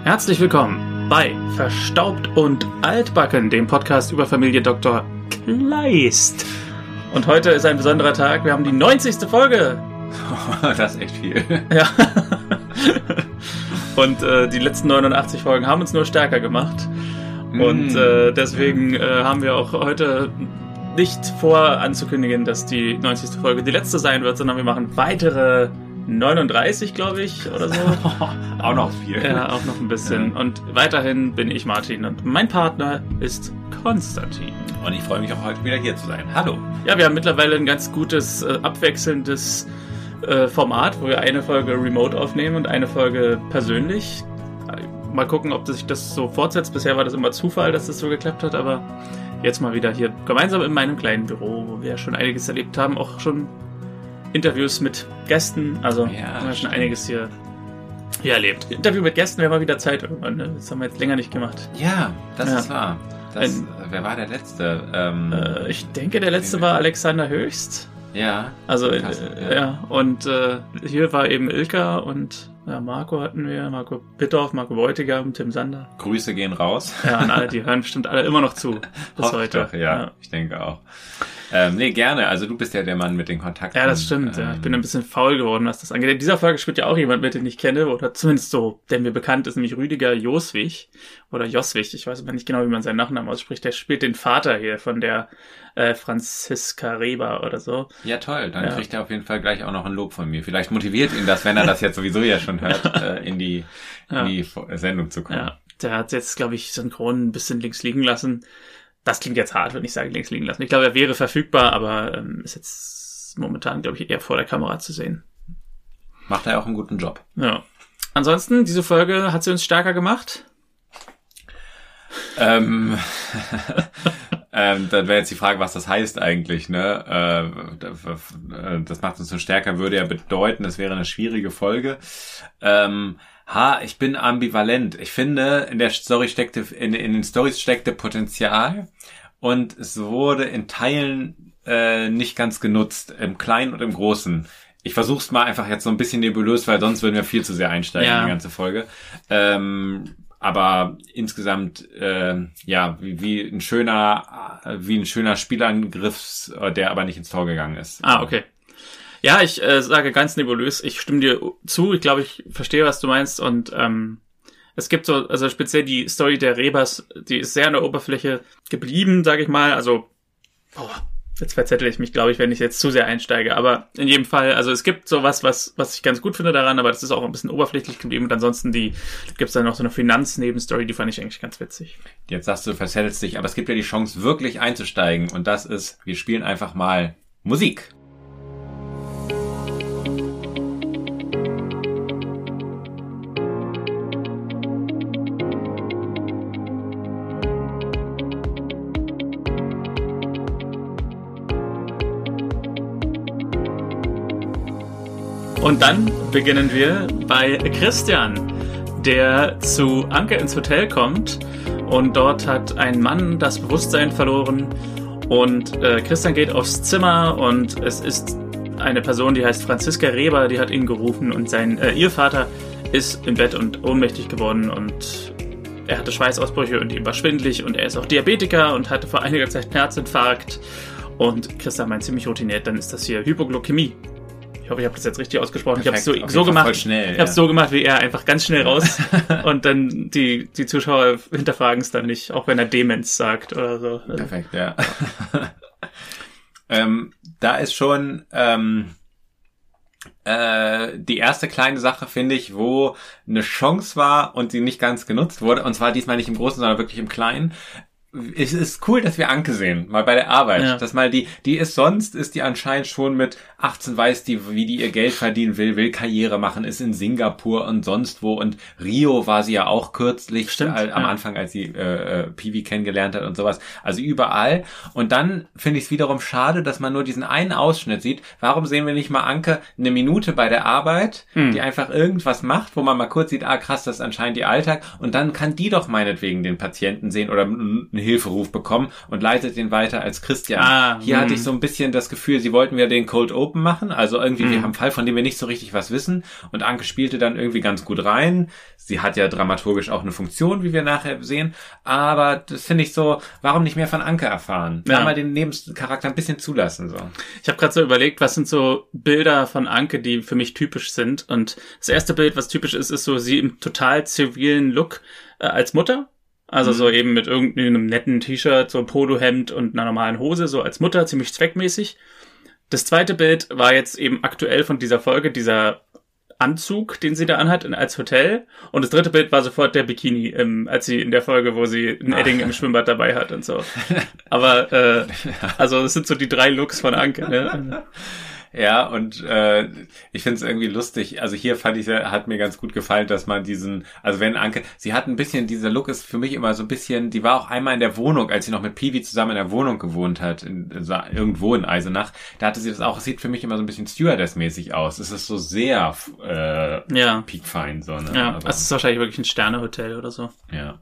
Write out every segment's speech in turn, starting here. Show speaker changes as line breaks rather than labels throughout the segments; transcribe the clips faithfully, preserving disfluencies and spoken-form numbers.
Herzlich willkommen bei Verstaubt und Altbacken, dem Podcast über Familie Doktor Kleist. Und heute ist ein besonderer Tag, wir haben die neunzigste Folge.
Das ist echt viel.
Ja. Und äh, die letzten neunundachtzig Folgen haben uns nur stärker gemacht. Mm. Und äh, deswegen äh, haben wir auch heute nicht vor anzukündigen, dass die neunzigste Folge die letzte sein wird, sondern wir machen weitere neununddreißig, glaube ich, oder so.
Auch noch viel.
Ja, auch noch ein bisschen. Ja. Und weiterhin bin ich Martin und mein Partner ist Konstantin.
Und ich freue mich auch heute wieder hier zu sein. Hallo.
Ja, wir haben mittlerweile ein ganz gutes, äh, abwechselndes äh, Format, wo wir eine Folge remote aufnehmen und eine Folge persönlich. Mal gucken, ob sich das so fortsetzt. Bisher war das immer Zufall, dass das so geklappt hat, aber jetzt mal wieder hier gemeinsam in meinem kleinen Büro, wo wir schon einiges erlebt haben, auch schon Interviews mit Gästen, also
ja,
haben wir schon einiges hier, hier erlebt. Interview mit Gästen wäre mal wieder Zeit irgendwann, ne? Das haben wir jetzt länger nicht gemacht.
Ja, das ja. ist wahr. Das,
Ein,
wer war der Letzte? Ähm,
äh, ich denke, der Letzte war Alexander Höchst.
Ja.
Also, äh, ja. ja. Und äh, hier war eben Ilka und ja, Marco hatten wir, Marco Bitthoff, Marco Beutigam, Tim Sander.
Grüße gehen raus.
Ja, an alle, die hören bestimmt alle immer noch zu bis heute.
Doch, ja, ja, ich denke auch. Ähm, nee, gerne. Also du bist ja der Mann mit den Kontakten.
Ja, das stimmt. Ähm, ja. Ich bin ein bisschen faul geworden, was das angeht. In dieser Folge spielt ja auch jemand mit, den ich kenne, oder zumindest so, der mir bekannt ist, nämlich Rüdiger Joswig oder Joswig. Ich weiß aber nicht genau, wie man seinen Nachnamen ausspricht. Der spielt den Vater hier von der äh, Franziska Reber oder so.
Ja, toll. Dann ja. kriegt er auf jeden Fall gleich auch noch ein Lob von mir. Vielleicht motiviert ihn das, wenn er das jetzt sowieso ja schon hört, äh, in die, in ja. die Sendung zu kommen.
Ja, der hat jetzt, glaube ich, synchron ein bisschen links liegen lassen. Das klingt jetzt hart, wenn ich sage, links liegen lassen. Ich glaube, er wäre verfügbar, aber ähm, ist jetzt momentan, glaube ich, eher vor der Kamera zu sehen.
Macht er auch einen guten Job.
Ja. Ansonsten, diese Folge, hat sie uns stärker gemacht?
Ähm, ähm, dann wäre jetzt die Frage, was das heißt eigentlich, ne? Äh, das macht uns so stärker, würde ja bedeuten, das wäre eine schwierige Folge. Ähm, Ha, ich bin ambivalent. Ich finde, in der Story steckte, in, in den Storys steckte Potenzial und es wurde in Teilen äh, nicht ganz genutzt, im Kleinen und im Großen. Ich versuch's mal einfach jetzt so ein bisschen nebulös, weil sonst würden wir viel zu sehr einsteigen ja. in die ganze Folge. Ähm, aber insgesamt, äh, ja, wie, wie ein schöner, wie ein schöner Spielangriff, der aber nicht ins Tor gegangen ist.
Ah, okay. Ja, ich äh, sage ganz nebulös, ich stimme dir zu, ich glaube, ich verstehe, was du meinst und ähm, es gibt so, also speziell die Story der Rebers, die ist sehr an der Oberfläche geblieben, sage ich mal, also boah, jetzt verzettel ich mich, glaube ich, wenn ich jetzt zu sehr einsteige, aber in jedem Fall, also es gibt sowas, was was ich ganz gut finde daran, aber das ist auch ein bisschen oberflächlich geblieben und ansonsten die gibt's dann noch so eine Finanznebenstory, die fand ich eigentlich ganz witzig.
Jetzt sagst du, verzettelst dich, aber es gibt ja die Chance, wirklich einzusteigen und das ist, wir spielen einfach mal Musik.
Und dann beginnen wir bei Christian, der zu Anke ins Hotel kommt und dort hat ein Mann das Bewusstsein verloren und äh, Christian geht aufs Zimmer und es ist eine Person, die heißt Franziska Reber, die hat ihn gerufen und sein äh, ihr Vater ist im Bett und ohnmächtig geworden und er hatte Schweißausbrüche und ihm war schwindelig und er ist auch Diabetiker und hatte vor einiger Zeit einen Herzinfarkt und Christian meint ziemlich routiniert, dann ist das hier Hypoglykämie. Ich hoffe, ich habe das jetzt richtig ausgesprochen.
Perfekt,
ich habe es so, so gemacht.
Schnell,
ich habe es
ja.
so gemacht, wie er, einfach ganz schnell raus. Und dann die die Zuschauer hinterfragen es dann nicht, auch wenn er Demenz sagt oder so.
Perfekt, ja. ähm, da ist schon ähm, äh, die erste kleine Sache, finde ich, wo eine Chance war und sie nicht ganz genutzt wurde. Und zwar diesmal nicht im Großen, sondern wirklich im Kleinen. Es ist cool, dass wir Anke sehen, mal bei der Arbeit. Ja. Dass mal die, die ist sonst, ist die anscheinend schon mit achtzehn, weiß die, wie die ihr Geld verdienen will, will Karriere machen, ist in Singapur und sonst wo. Und Rio war sie ja auch kürzlich.
Stimmt,
all, am
ja.
Anfang, als sie äh, äh, Piwi kennengelernt hat und sowas. Also überall. Und dann finde ich es wiederum schade, dass man nur diesen einen Ausschnitt sieht. Warum sehen wir nicht mal Anke eine Minute bei der Arbeit, hm. die einfach irgendwas macht, wo man mal kurz sieht, ah krass, das ist anscheinend ihr Alltag. Und dann kann die doch meinetwegen den Patienten sehen oder einen Hilferuf bekommen und leitet den weiter als Christian.
Ah,
Hier
mh.
hatte ich so ein bisschen das Gefühl, sie wollten wieder den Cold Open machen, also irgendwie,
Mhm.
wir haben einen Fall, von dem wir nicht so richtig was wissen und Anke spielte dann irgendwie ganz gut rein. Sie hat ja dramaturgisch auch eine Funktion, wie wir nachher sehen, aber das finde ich so, warum nicht mehr von Anke erfahren?
Ja.
Ja. Mal den Nebencharakter ein bisschen zulassen, so.
Ich habe gerade so überlegt, was sind so Bilder von Anke, die für mich typisch sind. Und das erste Bild, was typisch ist, ist so sie im total zivilen Look äh, als Mutter. Also
Mhm.
so eben mit irgendeinem netten T-Shirt, so ein Polohemd und einer normalen Hose, so als Mutter, ziemlich zweckmäßig. Das zweite Bild war jetzt eben aktuell von dieser Folge, dieser Anzug, den sie da anhat in, als Hotel. Und das dritte Bild war sofort der Bikini, ähm, als sie in der Folge, wo sie ein Edding im Schwimmbad dabei hat und so. Aber, äh, also das sind so die drei Looks von Anke, ne?
Ja, und äh, ich finde es irgendwie lustig. Also hier fand ich, hat mir ganz gut gefallen, dass man diesen, also wenn Anke, sie hat ein bisschen, dieser Look ist für mich immer so ein bisschen, die war auch einmal in der Wohnung, als sie noch mit Piwi zusammen in der Wohnung gewohnt hat, in, also irgendwo in Eisenach, da hatte sie das auch, es sieht für mich immer so ein bisschen Stewardess-mäßig aus. Es ist so sehr äh,
Ja.
piekfein, so, ne?
Ja,
Also,
das ist wahrscheinlich wirklich ein Sternehotel oder so.
ja.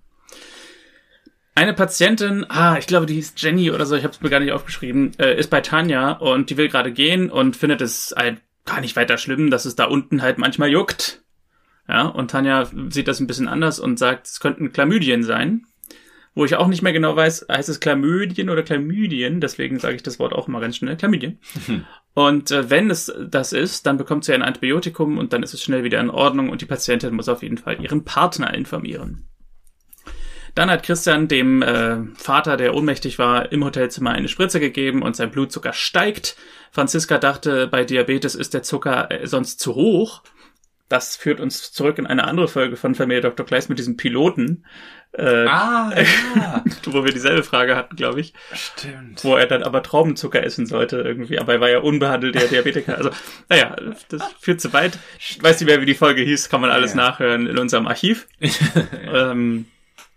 Eine Patientin, ah, ich glaube, die hieß Jenny oder so, ich habe es mir gar nicht aufgeschrieben, äh, ist bei Tanja und die will gerade gehen und findet es ein, gar nicht weiter schlimm, dass es da unten halt manchmal juckt. Ja, und Tanja sieht das ein bisschen anders und sagt, es könnten Chlamydien sein. Wo ich auch nicht mehr genau weiß, heißt es Chlamydien oder Chlamydien, deswegen sage ich das Wort auch immer ganz schnell, Chlamydien. Und äh, wenn es das ist, dann bekommt sie ein Antibiotikum und dann ist es schnell wieder in Ordnung und die Patientin muss auf jeden Fall ihren Partner informieren. Dann hat Christian dem äh, Vater, der ohnmächtig war, im Hotelzimmer eine Spritze gegeben und sein Blutzucker steigt. Franziska dachte, bei Diabetes ist der Zucker äh, sonst zu hoch. Das führt uns zurück in eine andere Folge von Familie Doktor Kleist mit diesem Piloten, äh,
Ah, ja.
wo wir dieselbe Frage hatten, glaube ich.
Stimmt.
Wo er dann aber Traubenzucker essen sollte irgendwie, aber er war ja unbehandelter Diabetiker. Also, naja, das führt zu weit. Ich weiß nicht mehr, wie die Folge hieß, kann man alles
Ja.
nachhören in unserem Archiv. ähm,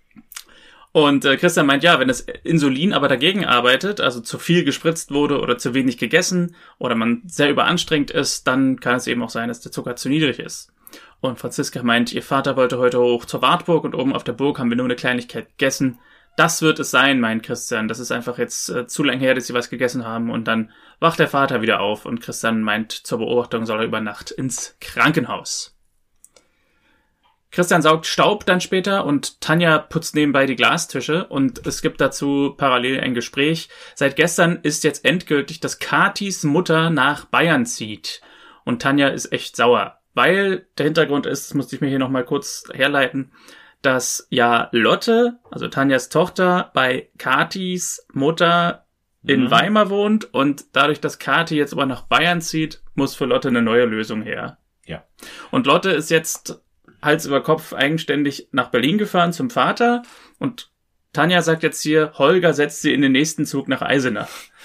Und äh, Christian meint, ja, wenn das Insulin aber dagegen arbeitet, also zu viel gespritzt wurde oder zu wenig gegessen oder man sehr überanstrengt ist, dann kann es eben auch sein, dass der Zucker zu niedrig ist. Und Franziska meint, ihr Vater wollte heute hoch zur Wartburg und oben auf der Burg haben wir nur eine Kleinigkeit gegessen. Das wird es sein, meint Christian. Das ist einfach jetzt äh, zu lange her, dass sie was gegessen haben. Und dann wacht der Vater wieder auf und Christian meint, zur Beobachtung soll er über Nacht ins Krankenhaus. Christian saugt Staub dann später und Tanja putzt nebenbei die Glastische und es gibt dazu parallel ein Gespräch. Seit gestern ist jetzt endgültig, dass Katis Mutter nach Bayern zieht. Und Tanja ist echt sauer, weil der Hintergrund ist, das musste ich mir hier nochmal kurz herleiten, dass ja Lotte, also Tanjas Tochter, bei Katis Mutter in
Mhm.
Weimar wohnt und dadurch, dass Kathi jetzt aber nach Bayern zieht, muss für Lotte eine neue Lösung her.
Ja.
Und Lotte ist jetzt Hals über Kopf eigenständig nach Berlin gefahren zum Vater und Tanja sagt jetzt hier, Holger setzt sie in den nächsten Zug nach Eisenach.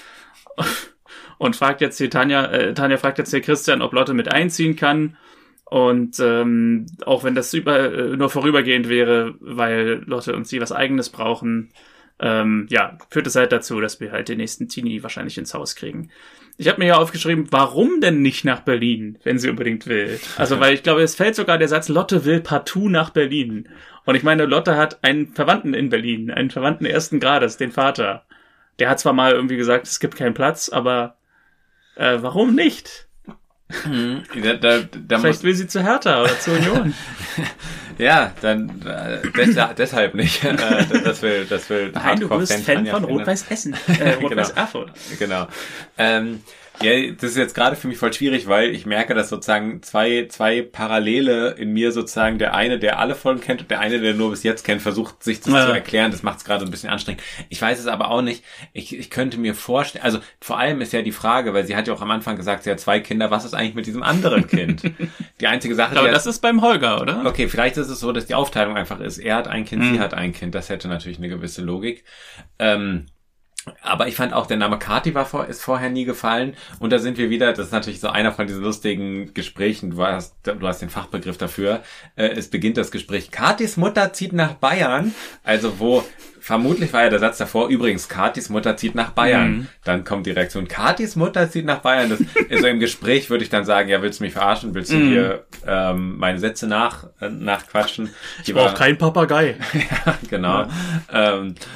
Und fragt jetzt hier Tanja, äh, Tanja fragt jetzt hier Christian, ob Lotte mit einziehen kann. Und ähm, auch wenn das über, äh, nur vorübergehend wäre, weil Lotte und sie was Eigenes brauchen, ähm, ja, führt es halt dazu, dass wir halt den nächsten Teenie wahrscheinlich ins Haus kriegen. Ich habe mir ja aufgeschrieben, warum denn nicht nach Berlin, wenn sie unbedingt will? Also, weil ich glaube, es fällt sogar der Satz, Lotte will partout nach Berlin. Und ich meine, Lotte hat einen Verwandten in Berlin, einen Verwandten ersten Grades, den Vater. Der hat zwar mal irgendwie gesagt, es gibt keinen Platz, aber äh, warum nicht?
Da, da, da
Vielleicht
muss,
will sie zu Hertha oder zur Union.
ja, dann äh, des, deshalb nicht. Äh, das will, das will.
Nein, du bist Fan
Tanja
von
finden.
Rot-Weiß Essen, äh, Rot-Weiß
Genau.
Erfurt.
Genau. Ähm, ja, das ist jetzt gerade für mich voll schwierig, weil ich merke, dass sozusagen zwei zwei Parallele in mir sozusagen, der eine, der alle Folgen kennt und der eine, der nur bis jetzt kennt, versucht sich das
Ja.
zu erklären. Das macht es gerade ein bisschen anstrengend. Ich weiß es aber auch nicht. Ich, ich könnte mir vorstellen, also vor allem ist ja die Frage, weil sie hat ja auch am Anfang gesagt, sie hat zwei Kinder, was ist eigentlich mit diesem anderen Kind? Die einzige Sache,
Ich glaube,
die
das ist beim Holger, oder?
Okay, vielleicht ist es so, dass die Aufteilung einfach ist. Er hat ein Kind,
Mhm.
sie hat ein Kind. Das hätte natürlich eine gewisse Logik. Ähm, aber ich fand auch, der Name Kathi war vor, ist vorher nie gefallen. Und da sind wir wieder, das ist natürlich so einer von diesen lustigen Gesprächen. Du hast, du hast den Fachbegriff dafür. Äh, es beginnt das Gespräch. Kathis Mutter zieht nach Bayern. Also wo, vermutlich war ja der Satz davor, übrigens, Kathis Mutter zieht nach Bayern.
Mhm.
Dann kommt die Reaktion, Kathis Mutter zieht nach Bayern. Das ist so im Gespräch würde ich dann sagen, ja, willst du mich verarschen? Willst du
Mhm.
hier ähm, meine Sätze nach, äh, nachquatschen?
Ich brauche keinen Papagei.
Ja, genau. Ja. Ähm,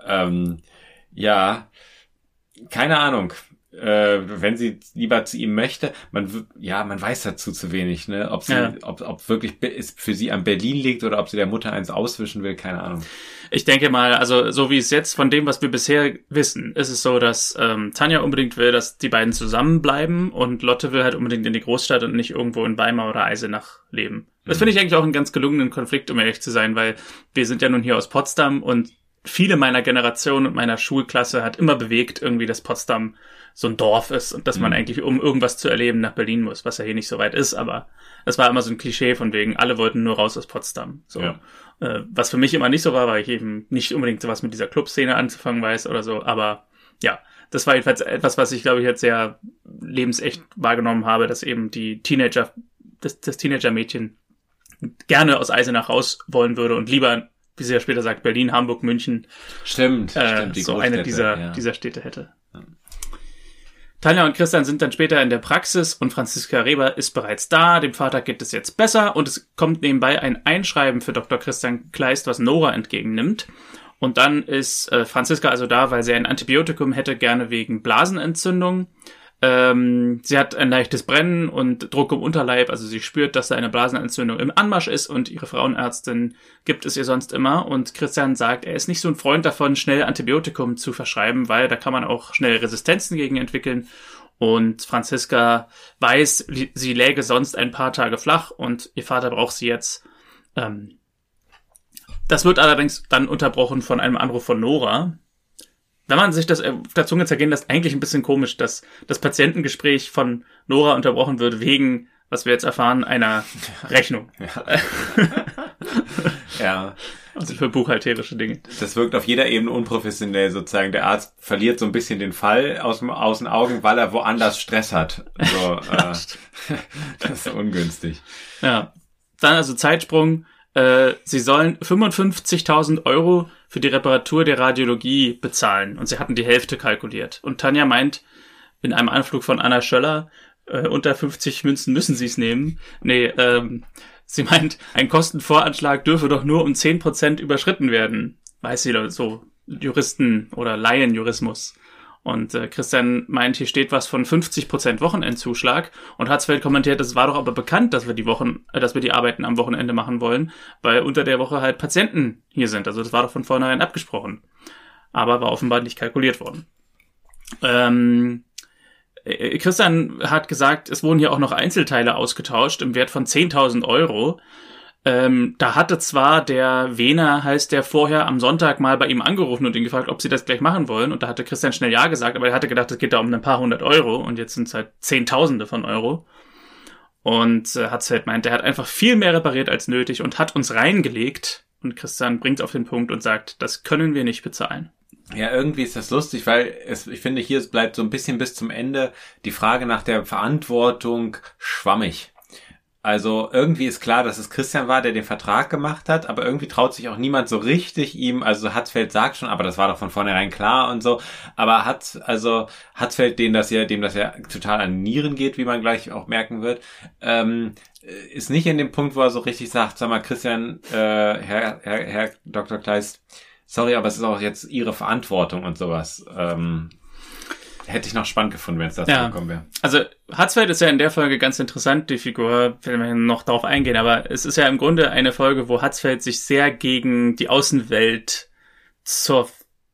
ähm, ja, keine Ahnung. Äh, wenn sie lieber zu ihm möchte, man ja, man weiß dazu zu wenig, ne? Ob sie, ja. ob, ob wirklich es für sie an Berlin liegt oder ob sie der Mutter eins auswischen will, keine Ahnung.
Ich denke mal, also so wie es jetzt von dem, was wir bisher wissen, ist es so, dass ähm, Tanja unbedingt will, dass die beiden zusammenbleiben und Lotte will halt unbedingt in die Großstadt und nicht irgendwo in Weimar oder Eisenach leben. Das mhm. finde ich eigentlich auch einen ganz gelungenen Konflikt, um ehrlich zu sein, weil wir sind ja nun hier aus Potsdam und viele meiner Generation und meiner Schulklasse hat immer bewegt irgendwie, dass Potsdam so ein Dorf ist und dass man mhm. eigentlich, um irgendwas zu erleben, nach Berlin muss, was ja hier nicht so weit ist, aber das war immer so ein Klischee von wegen, alle wollten nur raus aus Potsdam. So. Ja. Äh, was für mich immer nicht so war, weil ich eben nicht unbedingt sowas mit dieser Clubszene anzufangen weiß oder so, aber ja, das war jedenfalls etwas, was ich, glaube ich, jetzt sehr lebensecht wahrgenommen habe, dass eben die Teenager, das, das Teenager-Mädchen gerne aus Eisenach raus wollen würde und lieber, wie sie ja später sagt, Berlin, Hamburg, München.
Stimmt,
äh,
stimmt. Die
so eine dieser,
ja.
dieser Städte hätte. Ja. Tanja und Christian sind dann später in der Praxis und Franziska Reber ist bereits da. Dem Vater geht es jetzt besser und es kommt nebenbei ein Einschreiben für Doktor Christian Kleist, was Nora entgegennimmt. Und dann ist äh, Franziska also da, weil sie ein Antibiotikum hätte, gerne wegen Blasenentzündung. Ähm, sie hat ein leichtes Brennen und Druck im Unterleib, also sie spürt, dass da eine Blasenentzündung im Anmarsch ist und ihre Frauenärztin gibt es ihr sonst immer und Christian sagt, er ist nicht so ein Freund davon, schnell Antibiotikum zu verschreiben, weil da kann man auch schnell Resistenzen gegen entwickeln und Franziska weiß, sie läge sonst ein paar Tage flach und ihr Vater braucht sie jetzt. Ähm, das wird allerdings dann unterbrochen von einem Anruf von Nora. Wenn man sich das auf der Zunge zergehen lässt, eigentlich ein bisschen komisch, dass das Patientengespräch von Nora unterbrochen wird wegen, was wir jetzt erfahren, einer Rechnung.
Ja. ja.
Also für buchhalterische Dinge.
Das wirkt auf jeder Ebene unprofessionell sozusagen. Der Arzt verliert so ein bisschen den Fall aus, dem, aus den Augen, weil er woanders Stress hat. So, äh, das ist ungünstig.
Ja. Dann also Zeitsprung. Äh, sie sollen fünfundfünfzigtausend Euro für die Reparatur der Radiologie bezahlen. Und sie hatten die Hälfte kalkuliert. Und Tanja meint, in einem Anflug von Anna Schöller, äh, unter fünfzig Münzen müssen sie es nehmen. Nee, ähm, sie meint, ein Kostenvoranschlag dürfe doch nur um zehn Prozent überschritten werden. Weiß sie, so Juristen- oder Laienjurismus. Und äh, Christian meint, hier steht was von fünfzig Prozent Wochenendzuschlag. Und Hatzfeld kommentiert, es war doch aber bekannt, dass wir die Wochen, äh, dass wir die Arbeiten am Wochenende machen wollen, weil unter der Woche halt Patienten hier sind. Also das war doch von vornherein abgesprochen. Aber war offenbar nicht kalkuliert worden. Ähm, äh, Christian hat gesagt, es wurden hier auch noch Einzelteile ausgetauscht im Wert von zehntausend Euro. Ähm, da hatte zwar der Wehner, heißt der, vorher am Sonntag mal bei ihm angerufen und ihn gefragt, ob sie das gleich machen wollen. Und da hatte Christian schnell ja gesagt, aber er hatte gedacht, es geht da um ein paar hundert Euro. Und jetzt sind es halt Zehntausende von Euro. Und äh, Hatzfeld meint, er hat einfach viel mehr repariert als nötig und hat uns reingelegt. Und Christian bringt es auf den Punkt und sagt, das können wir nicht bezahlen.
Ja, irgendwie ist das lustig, weil es, ich finde, hier es bleibt so ein bisschen bis zum Ende die Frage nach der Verantwortung schwammig. Also irgendwie ist klar, dass es Christian war, der den Vertrag gemacht hat, aber irgendwie traut sich auch niemand so richtig ihm, also Hatzfeld sagt schon, aber das war doch von vornherein klar und so, aber hat, also Hatzfeld, dem das ja, dem das ja total an Nieren geht, wie man gleich auch merken wird, ähm, ist nicht in dem Punkt, wo er so richtig sagt, sag mal Christian, äh, Herr, Herr, Herr Doktor Kleist, sorry, aber es ist auch jetzt Ihre Verantwortung und sowas, ähm, hätte ich noch spannend gefunden, wenn es dazu
ja.
gekommen wäre.
Also Hatzfeld ist ja in der Folge ganz interessant, die Figur, wenn wir noch darauf eingehen, aber es ist ja im Grunde eine Folge, wo Hatzfeld sich sehr gegen die Außenwelt zur,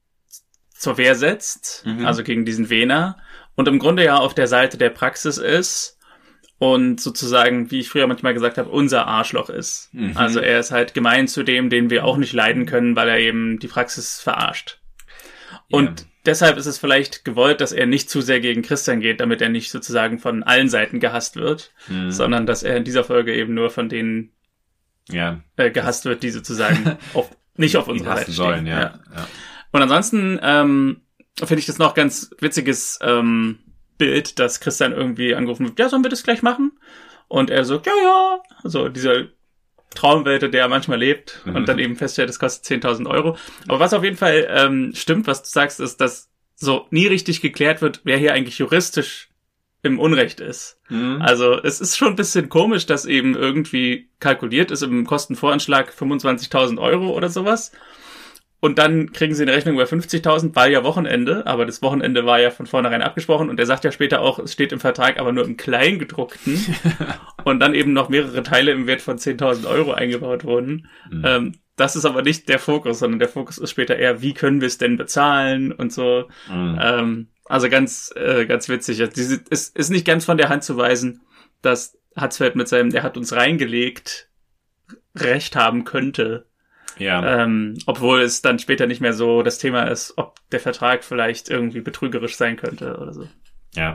zur Wehr setzt, mhm. also gegen diesen Wehner und im Grunde ja auf der Seite der Praxis ist und sozusagen, wie ich früher manchmal gesagt habe, unser Arschloch ist. Mhm. Also er ist halt gemein zu dem, den wir auch nicht leiden können, weil er eben die Praxis verarscht. Und yeah. deshalb ist es vielleicht gewollt, dass er nicht zu sehr gegen Christian geht, damit er nicht sozusagen von allen Seiten gehasst wird, mhm. sondern dass er in dieser Folge eben nur von denen
ja.
äh, gehasst wird, die sozusagen auf, nicht auf unserer Seite stehen.
Sollen, ja. Ja. Ja.
Und ansonsten ähm, finde ich das noch ganz witziges ähm, Bild, dass Christian irgendwie angerufen wird, ja, sollen wir das gleich machen? Und er sagt, ja, ja, so dieser Traumwelt, der er manchmal lebt und dann eben feststellt, es kostet zehntausend Euro. Aber was auf jeden Fall ähm, stimmt, was du sagst, ist, dass so nie richtig geklärt wird, wer hier eigentlich juristisch im Unrecht ist. Mhm. Also es ist schon ein bisschen komisch, dass eben irgendwie kalkuliert ist im Kostenvoranschlag fünfundzwanzigtausend Euro oder sowas. Und dann kriegen sie eine Rechnung über fünfzigtausend, weil ja Wochenende, aber das Wochenende war ja von vornherein abgesprochen und er sagt ja später auch, es steht im Vertrag aber nur im Kleingedruckten und dann eben noch mehrere Teile im Wert von zehntausend Euro eingebaut wurden. Mhm. Ähm, das ist aber nicht der Fokus, sondern der Fokus ist später eher, wie können wir es denn bezahlen und so. Mhm. Ähm, also ganz, äh, ganz witzig. Es ist, ist nicht ganz von der Hand zu weisen, dass Hatzfeld mit seinem, der hat uns reingelegt, Recht haben könnte. Ja. Ähm, obwohl es dann später nicht mehr so das Thema ist, ob der Vertrag vielleicht irgendwie betrügerisch sein könnte oder so.
Ja.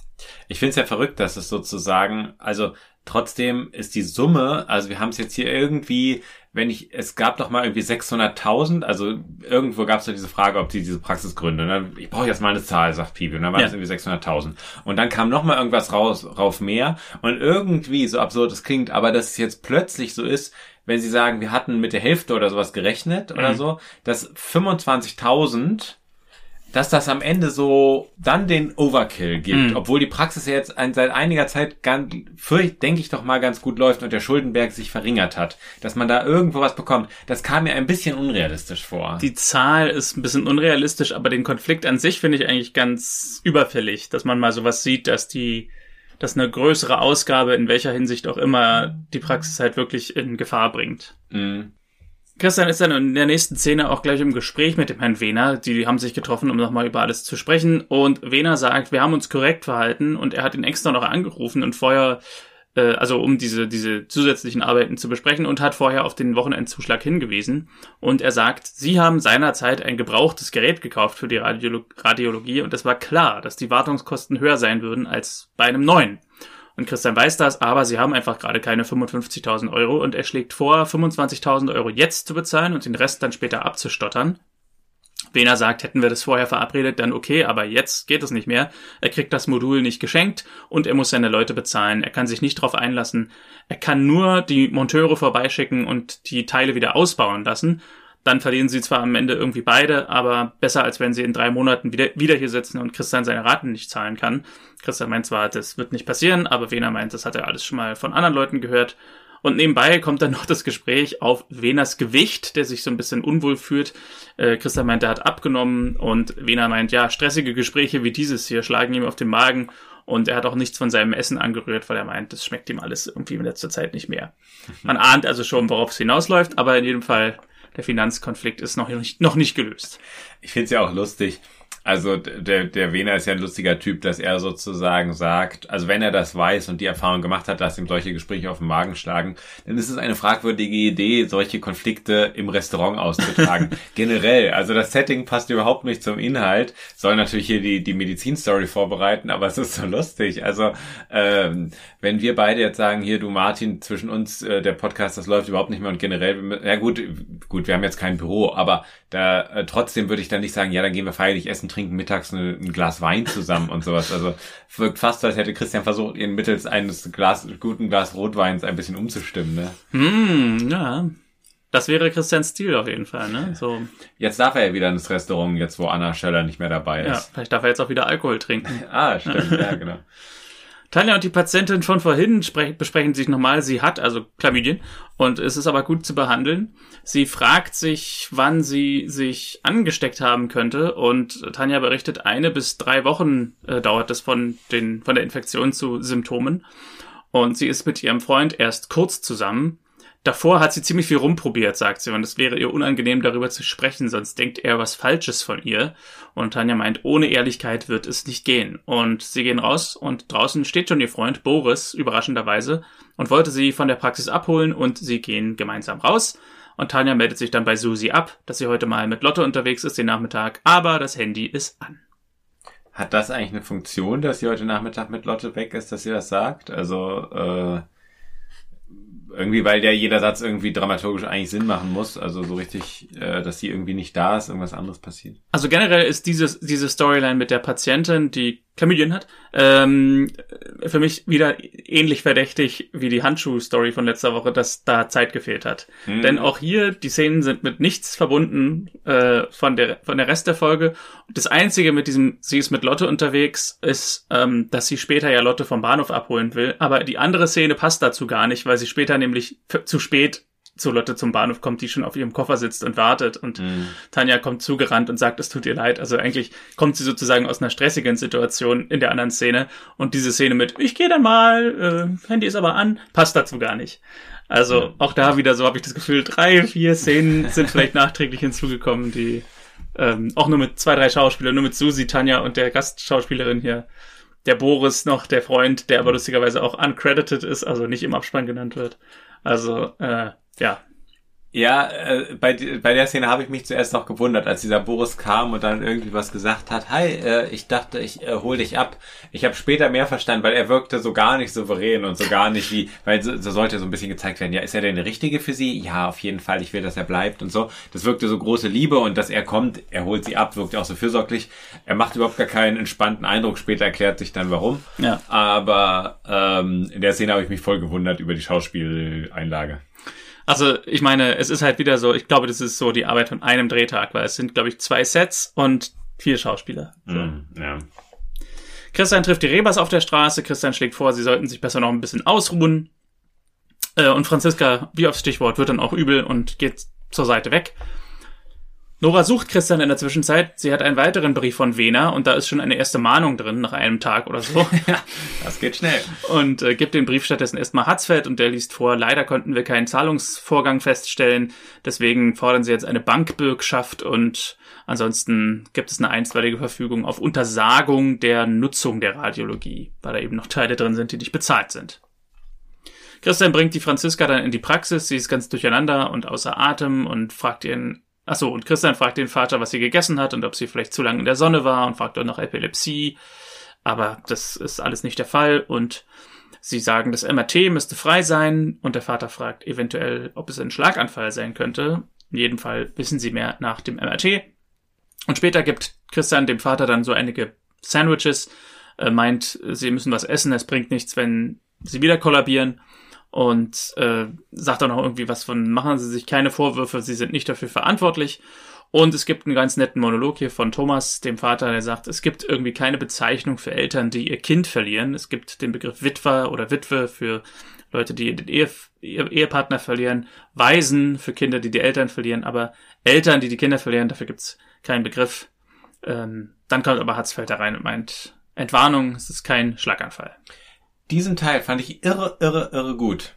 Ich finde es ja verrückt, dass es sozusagen, also trotzdem ist die Summe, also wir haben es jetzt hier irgendwie, wenn ich, es gab doch mal irgendwie sechshunderttausend, also irgendwo gab es ja diese Frage, ob sie diese Praxis gründen. Ne? Ich brauche jetzt mal eine Zahl, sagt Pipi, und dann war es ja. irgendwie sechshunderttausend. Und dann kam noch mal irgendwas raus, rauf mehr und irgendwie, so absurd es klingt, aber dass es jetzt plötzlich so ist, wenn sie sagen, wir hatten mit der Hälfte oder sowas gerechnet oder mhm. so, dass fünfundzwanzigtausend, dass das am Ende so dann den Overkill gibt, mhm. obwohl die Praxis ja jetzt ein, seit einiger Zeit, ganz, denke ich doch mal, ganz gut läuft und der Schuldenberg sich verringert hat, dass man da irgendwo was bekommt. Das kam mir ein bisschen unrealistisch vor.
Die Zahl ist ein bisschen unrealistisch, aber den Konflikt an sich finde ich eigentlich ganz überfällig, dass man mal sowas sieht, dass die dass eine größere Ausgabe, in welcher Hinsicht auch immer, die Praxis halt wirklich in Gefahr bringt. Mhm. Christian ist dann in der nächsten Szene auch gleich im Gespräch mit dem Herrn Wehner. Die haben sich getroffen, um nochmal über alles zu sprechen. Und Wehner sagt, wir haben uns korrekt verhalten. Und er hat ihn extra noch angerufen und vorher, äh, also um diese diese zusätzlichen Arbeiten zu besprechen und hat vorher auf den Wochenendzuschlag hingewiesen. Und er sagt, sie haben seinerzeit ein gebrauchtes Gerät gekauft für die Radiolo- Radiologie. Und es war klar, dass die Wartungskosten höher sein würden als bei einem neuen. Und Christian weiß das, aber sie haben einfach gerade keine fünfundfünfzigtausend Euro und er schlägt vor, fünfundzwanzigtausend Euro jetzt zu bezahlen und den Rest dann später abzustottern. Wehner sagt, hätten wir das vorher verabredet, dann okay, aber jetzt geht es nicht mehr. Er kriegt das Modul nicht geschenkt und er muss seine Leute bezahlen. Er kann sich nicht drauf einlassen. Er kann nur die Monteure vorbeischicken und die Teile wieder ausbauen lassen. Dann verlieren sie zwar am Ende irgendwie beide, aber besser, als wenn sie in drei Monaten wieder, wieder hier sitzen und Christian seine Raten nicht zahlen kann. Christian meint zwar, das wird nicht passieren, aber Wehner meint, das hat er alles schon mal von anderen Leuten gehört. Und nebenbei kommt dann noch das Gespräch auf Wehners Gewicht, der sich so ein bisschen unwohl fühlt. Äh, Christian meint, er hat abgenommen und Wehner meint, ja, stressige Gespräche wie dieses hier schlagen ihm auf den Magen. Und er hat auch nichts von seinem Essen angerührt, weil er meint, das schmeckt ihm alles irgendwie in letzter Zeit nicht mehr. Man ahnt also schon, worauf es hinausläuft, aber in jedem Fall, der Finanzkonflikt ist noch nicht, noch nicht gelöst.
Ich finde es ja auch lustig. Also der, der Wehner ist ja ein lustiger Typ, dass er sozusagen sagt, also wenn er das weiß und die Erfahrung gemacht hat, dass ihm solche Gespräche auf den Magen schlagen, dann ist es eine fragwürdige Idee, solche Konflikte im Restaurant auszutragen. Generell, also das Setting passt überhaupt nicht zum Inhalt, soll natürlich hier die die Medizinstory vorbereiten, aber es ist so lustig. Also ähm, wenn wir beide jetzt sagen, hier du Martin, zwischen uns äh, der Podcast, das läuft überhaupt nicht mehr und generell, ja gut, gut, wir haben jetzt kein Büro, aber da äh, trotzdem würde ich dann nicht sagen, ja, dann gehen wir feierlich essen, trinken mittags eine, ein Glas Wein zusammen und sowas. Also wirkt fast, als hätte Christian versucht, ihn mittels eines Glas, guten Glas Rotweins ein bisschen umzustimmen, ne?
Mm, ja. Das wäre Christians Stil auf jeden Fall, ne? So.
Jetzt darf er ja wieder ins Restaurant, jetzt wo Anna Schöller nicht mehr dabei ist.
Ja, vielleicht darf er jetzt auch wieder Alkohol trinken.
Ah, stimmt, ja, genau.
Tanja und die Patientin von vorhin besprechen sich nochmal. Sie hat also Chlamydien und es ist aber gut zu behandeln. Sie fragt sich, wann sie sich angesteckt haben könnte und Tanja berichtet, eine bis drei Wochen äh, dauert es von den von der Infektion zu Symptomen und sie ist mit ihrem Freund erst kurz zusammen. Davor hat sie ziemlich viel rumprobiert, sagt sie, und es wäre ihr unangenehm, darüber zu sprechen, sonst denkt er was Falsches von ihr. Und Tanja meint, ohne Ehrlichkeit wird es nicht gehen. Und sie gehen raus und draußen steht schon ihr Freund Boris, überraschenderweise, und wollte sie von der Praxis abholen und sie gehen gemeinsam raus. Und Tanja meldet sich dann bei Susi ab, dass sie heute mal mit Lotte unterwegs ist den Nachmittag, aber das Handy ist an.
Hat das eigentlich eine Funktion, dass sie heute Nachmittag mit Lotte weg ist, dass sie das sagt? Also, äh... irgendwie, weil ja jeder Satz irgendwie dramaturgisch eigentlich Sinn machen muss, also so richtig, äh, dass sie irgendwie nicht da ist, irgendwas anderes passiert.
Also generell ist dieses diese Storyline mit der Patientin, die Chlamydien hat, ähm, für mich wieder ähnlich verdächtig wie die Handschuh-Story von letzter Woche, dass da Zeit gefehlt hat. Hm. Denn auch hier, die Szenen sind mit nichts verbunden äh, von der von der Rest der Folge. Das Einzige mit diesem, sie ist mit Lotte unterwegs, ist, ähm, dass sie später ja Lotte vom Bahnhof abholen will. Aber die andere Szene passt dazu gar nicht, weil sie später nämlich f- zu spät zu Lotte zum Bahnhof kommt, die schon auf ihrem Koffer sitzt und wartet und mhm. Tanja kommt zugerannt und sagt, es tut ihr leid. Also eigentlich kommt sie sozusagen aus einer stressigen Situation in der anderen Szene und diese Szene mit, ich gehe dann mal, äh, Handy ist aber an, passt dazu gar nicht. Also ja. Auch da wieder so habe ich das Gefühl, drei, vier Szenen sind vielleicht nachträglich hinzugekommen, die ähm, auch nur mit zwei, drei Schauspielern, nur mit Susi, Tanja und der Gastschauspielerin hier, der Boris noch, der Freund, der aber lustigerweise auch uncredited ist, also nicht im Abspann genannt wird. Also, äh, ja.
Ja, äh, bei, bei der Szene habe ich mich zuerst noch gewundert, als dieser Boris kam und dann irgendwie was gesagt hat. Hi, äh, ich dachte, ich äh, hol dich ab. Ich habe später mehr verstanden, weil er wirkte so gar nicht souverän und so gar nicht wie, weil so, so sollte so ein bisschen gezeigt werden, ja, ist er denn der Richtige für sie? Ja, auf jeden Fall, ich will, dass er bleibt und so. Das wirkte so große Liebe und dass er kommt, er holt sie ab, wirkte auch so fürsorglich. Er macht überhaupt gar keinen entspannten Eindruck, später erklärt sich dann warum.
Ja.
Aber ähm, in der Szene habe ich mich voll gewundert über die Schauspieleinlage.
Also ich meine, es ist halt wieder so, ich glaube, das ist so die Arbeit von einem Drehtag, weil es sind, glaube ich, zwei Sets und vier Schauspieler. So.
Mm, ja.
Christian trifft die Rebers auf der Straße, Christian schlägt vor, sie sollten sich besser noch ein bisschen ausruhen. Äh, und Franziska, wie aufs Stichwort, wird dann auch übel und geht zur Seite weg. Nora sucht Christian in der Zwischenzeit. Sie hat einen weiteren Brief von Wena und da ist schon eine erste Mahnung drin nach einem Tag oder so.
Ja, das geht schnell.
Und äh, gibt den Brief stattdessen erstmal Hatzfeld und der liest vor, leider konnten wir keinen Zahlungsvorgang feststellen, deswegen fordern sie jetzt eine Bankbürgschaft und ansonsten gibt es eine einstweilige Verfügung auf Untersagung der Nutzung der Radiologie, weil da eben noch Teile drin sind, die nicht bezahlt sind. Christian bringt die Franziska dann in die Praxis, sie ist ganz durcheinander und außer Atem und fragt ihren Achso, und Christian fragt den Vater, was sie gegessen hat und ob sie vielleicht zu lange in der Sonne war und fragt auch nach Epilepsie. Aber das ist alles nicht der Fall und sie sagen, das M R T müsste frei sein und der Vater fragt eventuell, ob es ein Schlaganfall sein könnte. In jedem Fall wissen sie mehr nach dem M R T. Und später gibt Christian dem Vater dann so einige Sandwiches, äh, meint, sie müssen was essen, es bringt nichts, wenn sie wieder kollabieren. Und äh, sagt auch noch irgendwie was von, machen Sie sich keine Vorwürfe, Sie sind nicht dafür verantwortlich. Und es gibt einen ganz netten Monolog hier von Thomas, dem Vater, der sagt, es gibt irgendwie keine Bezeichnung für Eltern, die ihr Kind verlieren. Es gibt den Begriff Witwer oder Witwe für Leute, die den Ehe, ihr Ehepartner verlieren, Waisen für Kinder, die die Eltern verlieren, aber Eltern, die die Kinder verlieren, dafür gibt's keinen Begriff. Ähm, dann kommt aber Hatzfeld da rein und meint, Entwarnung, es ist kein Schlaganfall.
Diesen Teil fand ich irre, irre, irre gut.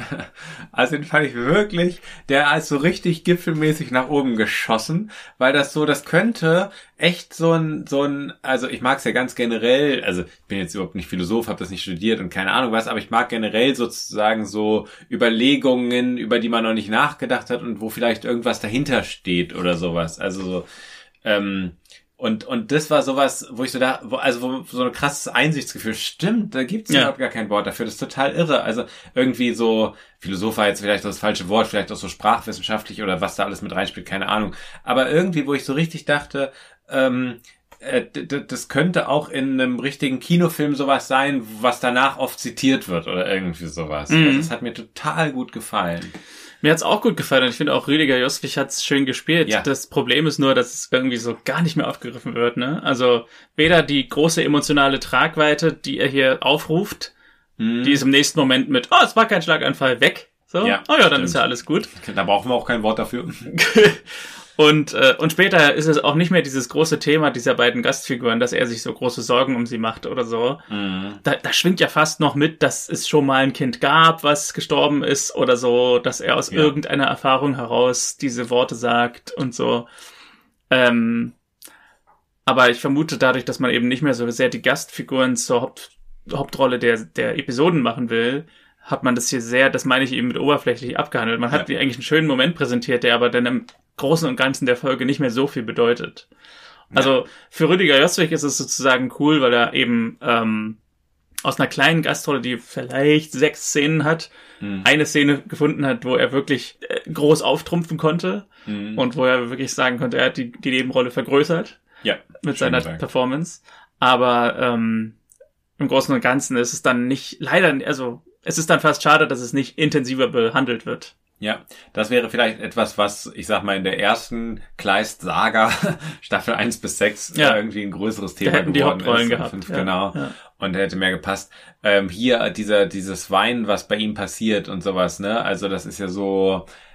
Also den fand ich wirklich, der ist so richtig gipfelmäßig nach oben geschossen, weil das so, das könnte echt so ein, so ein, also ich mag es ja ganz generell, also ich bin jetzt überhaupt nicht Philosoph, habe das nicht studiert und keine Ahnung was, aber ich mag generell sozusagen so Überlegungen, über die man noch nicht nachgedacht hat und wo vielleicht irgendwas dahinter steht oder sowas. Also so, ähm, Und, und das war sowas, wo ich so da, wo, also wo so ein krasses Einsichtsgefühl, stimmt, da gibt's ja überhaupt gar kein Wort dafür, das ist total irre. Also irgendwie so, Philosoph war jetzt vielleicht das falsche Wort, vielleicht auch so sprachwissenschaftlich oder was da alles mit reinspielt, keine Ahnung. Aber irgendwie, wo ich so richtig dachte, ähm, äh, d- d- das könnte auch in einem richtigen Kinofilm sowas sein, was danach oft zitiert wird oder irgendwie sowas. Mhm. Also das hat mir total gut gefallen.
Mir hat's auch gut gefallen und ich finde auch Rüdiger Joswig hat's schön gespielt. Ja. Das Problem ist nur, dass es irgendwie so gar nicht mehr aufgegriffen wird, ne? Also weder die große emotionale Tragweite, die er hier aufruft, hm. die ist im nächsten Moment mit, oh, es war kein Schlaganfall, weg. So, ja, oh ja, dann stimmt. Ist ja alles gut.
Da brauchen wir auch kein Wort dafür.
Und äh, und später ist es auch nicht mehr dieses große Thema dieser beiden Gastfiguren, dass er sich so große Sorgen um sie macht oder so. Mhm. Da, da schwingt ja fast noch mit, dass es schon mal ein Kind gab, was gestorben ist oder so, dass er aus ja. irgendeiner Erfahrung heraus diese Worte sagt und so. Ähm, aber ich vermute dadurch, dass man eben nicht mehr so sehr die Gastfiguren zur Haupt, Hauptrolle der der Episoden machen will, hat man das hier sehr, das meine ich eben mit oberflächlich abgehandelt. Man hat ja. eigentlich einen schönen Moment präsentiert, der aber dann im Großen und Ganzen der Folge nicht mehr so viel bedeutet. Ja. Also für Rüdiger Joswig ist es sozusagen cool, weil er eben ähm, aus einer kleinen Gastrolle, die vielleicht sechs Szenen hat, mhm. eine Szene gefunden hat, wo er wirklich äh, groß auftrumpfen konnte mhm. und wo er wirklich sagen konnte, er hat die, die Nebenrolle vergrößert
ja,
mit seiner gesagt. Performance. Aber ähm, im Großen und Ganzen ist es dann nicht, leider, also es ist dann fast schade, dass es nicht intensiver behandelt wird.
Ja, das wäre vielleicht etwas, was, ich sag mal, in der ersten Kleist-Saga, Staffel eins bis sechs, ja. irgendwie ein größeres Thema
geworden
die
Hauptrollen
ist.
Gehabt.
Fünf,
ja.
Genau.
Ja.
Und hätte mehr gepasst. Ähm, hier dieser, dieses Weinen, was bei ihm passiert und sowas, ne? Also das ist ja so,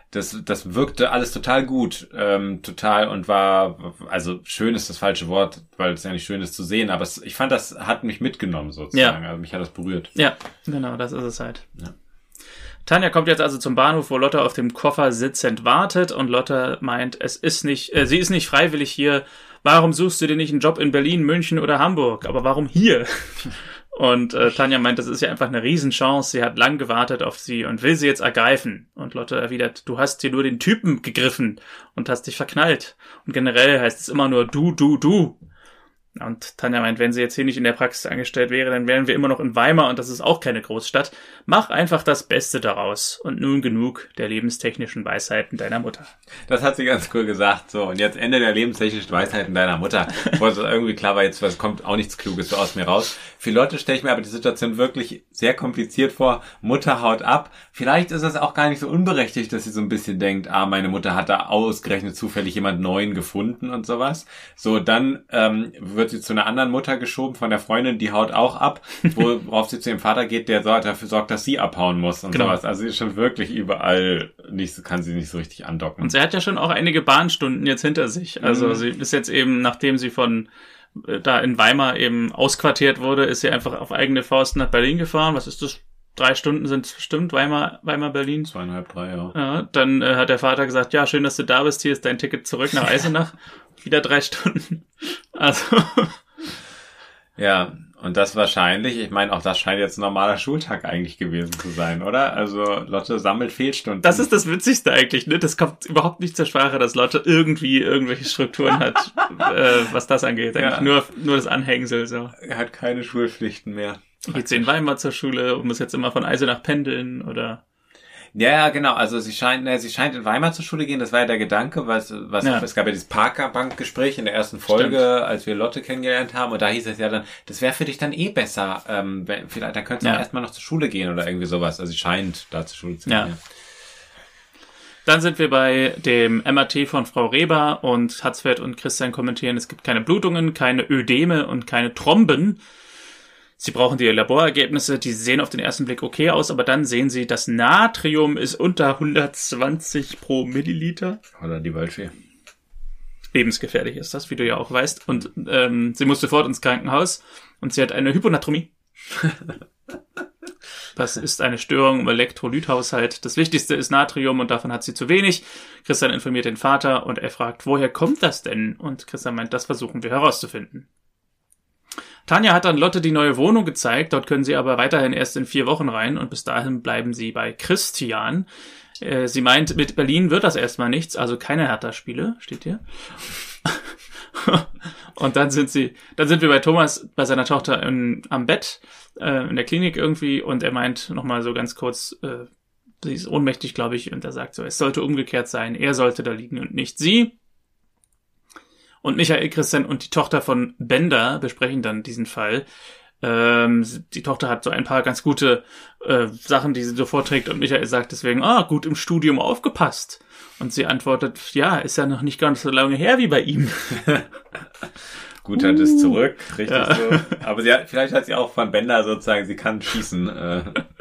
das, das wirkte alles total gut, ähm, total und war, also schön ist das falsche Wort, weil es ja nicht schön ist zu sehen, aber es, ich fand, das hat mich mitgenommen sozusagen, ja. Also mich hat das berührt.
Ja, genau, das ist es halt.
Ja.
Tanja kommt jetzt also zum Bahnhof, wo Lotte auf dem Koffer sitzend wartet und Lotte meint, es ist nicht, äh, sie ist nicht freiwillig hier. Warum suchst du dir nicht einen Job in Berlin, München oder Hamburg? Aber warum hier? Und äh, Tanja meint, das ist ja einfach eine Riesenchance. Sie hat lang gewartet auf sie und will sie jetzt ergreifen. Und Lotte erwidert, du hast dir nur den Typen gegriffen und hast dich verknallt. Und generell heißt es immer nur du, du, du. Und Tanja meint, wenn sie jetzt hier nicht in der Praxis angestellt wäre, dann wären wir immer noch in Weimar und das ist auch keine Großstadt. Mach einfach das Beste daraus. Und nun genug der lebenstechnischen Weisheiten deiner Mutter.
Das hat sie ganz cool gesagt. So, und jetzt Ende der lebenstechnischen Weisheiten deiner Mutter. Wo es irgendwie klar war, jetzt was kommt auch nichts Kluges so aus mir raus. Für Leute stelle ich mir aber die Situation wirklich sehr kompliziert vor. Mutter haut ab. Vielleicht ist es auch gar nicht so unberechtigt, dass sie so ein bisschen denkt, ah, meine Mutter hat da ausgerechnet zufällig jemand Neuen gefunden und sowas. So, dann ähm, wird sie zu einer anderen Mutter geschoben von der Freundin, die haut auch ab, worauf sie zu ihrem Vater geht, der dafür sorgt, dass sie abhauen muss und genau. sowas. Also sie ist schon wirklich überall, nicht, kann sie nicht so richtig andocken.
Und sie hat ja schon auch einige Bahnstunden jetzt hinter sich. Also mhm. sie ist jetzt eben, nachdem sie von da in Weimar eben ausquartiert wurde, ist sie einfach auf eigene Faust nach Berlin gefahren. Was ist das? Drei Stunden sind es bestimmt, Weimar, Weimar, Berlin.
Zweieinhalb, drei, ja.
Ja, dann äh, hat der Vater gesagt, ja, schön, dass du da bist, hier ist dein Ticket zurück nach Eisenach. Wieder drei Stunden. Also.
Ja, und das wahrscheinlich, ich meine, auch das scheint jetzt ein normaler Schultag eigentlich gewesen zu sein, oder? Also Lotte sammelt Fehlstunden.
Das ist das Witzigste eigentlich, ne? Das kommt überhaupt nicht zur Sprache, dass Lotte irgendwie irgendwelche Strukturen hat, äh, was das angeht. Eigentlich ja. nur, nur das Anhängsel, so.
Er hat keine Schulpflichten mehr.
Geht sie in Weimar zur Schule und muss jetzt immer von Eisenach pendeln, oder?
Ja, ja, genau. Also sie scheint, ne, sie scheint in Weimar zur Schule gehen. Das war ja der Gedanke, was, was ja. es gab ja dieses Parker-Bank-Gespräch in der ersten Folge, Stimmt. als wir Lotte kennengelernt haben. Und da hieß es ja dann, das wäre für dich dann eh besser. Ähm, vielleicht, dann könntest du ja. erstmal noch zur Schule gehen oder irgendwie sowas. Also sie scheint da zur Schule zu gehen. Ja. Ja.
Dann sind wir bei dem M R T von Frau Reber und Hatzfeld und Christian kommentieren, es gibt keine Blutungen, keine Ödeme und keine Thromben. Sie brauchen die Laborergebnisse, die sehen auf den ersten Blick okay aus, aber dann sehen sie, das Natrium ist unter hundertzwanzig pro Milliliter.
Oder die Waldfee.
Lebensgefährlich ist das, wie du ja auch weißt. Und ähm, sie muss sofort ins Krankenhaus und sie hat eine Hyponatremie. Das ist eine Störung im Elektrolythaushalt. Das Wichtigste ist Natrium und davon hat sie zu wenig. Christian informiert den Vater und er fragt, woher kommt das denn? Und Christian meint, das versuchen wir herauszufinden. Tanja hat dann Lotte die neue Wohnung gezeigt, dort können sie aber weiterhin erst in vier Wochen rein und bis dahin bleiben sie bei Christian. Äh, sie meint, mit Berlin wird das erstmal nichts, also keine Hertha-Spiele, steht hier. Und dann sind sie, dann sind wir bei Thomas, bei seiner Tochter in, am Bett, äh, in der Klinik irgendwie und er meint nochmal so ganz kurz, äh, sie ist ohnmächtig, glaube ich, und er sagt so, es sollte umgekehrt sein, er sollte da liegen und nicht sie. Und Michael, Christian und die Tochter von Bender besprechen dann diesen Fall. Ähm, die Tochter hat so ein paar ganz gute äh, Sachen, die sie so vorträgt und Michael sagt deswegen, ah, gut im Studium aufgepasst. Und sie antwortet, ja, ist ja noch nicht ganz so lange her wie bei ihm.
Gut, hat uh, es zurück, richtig ja. so. Aber sie hat, vielleicht hat sie auch von Bender sozusagen, sie kann schießen. Äh.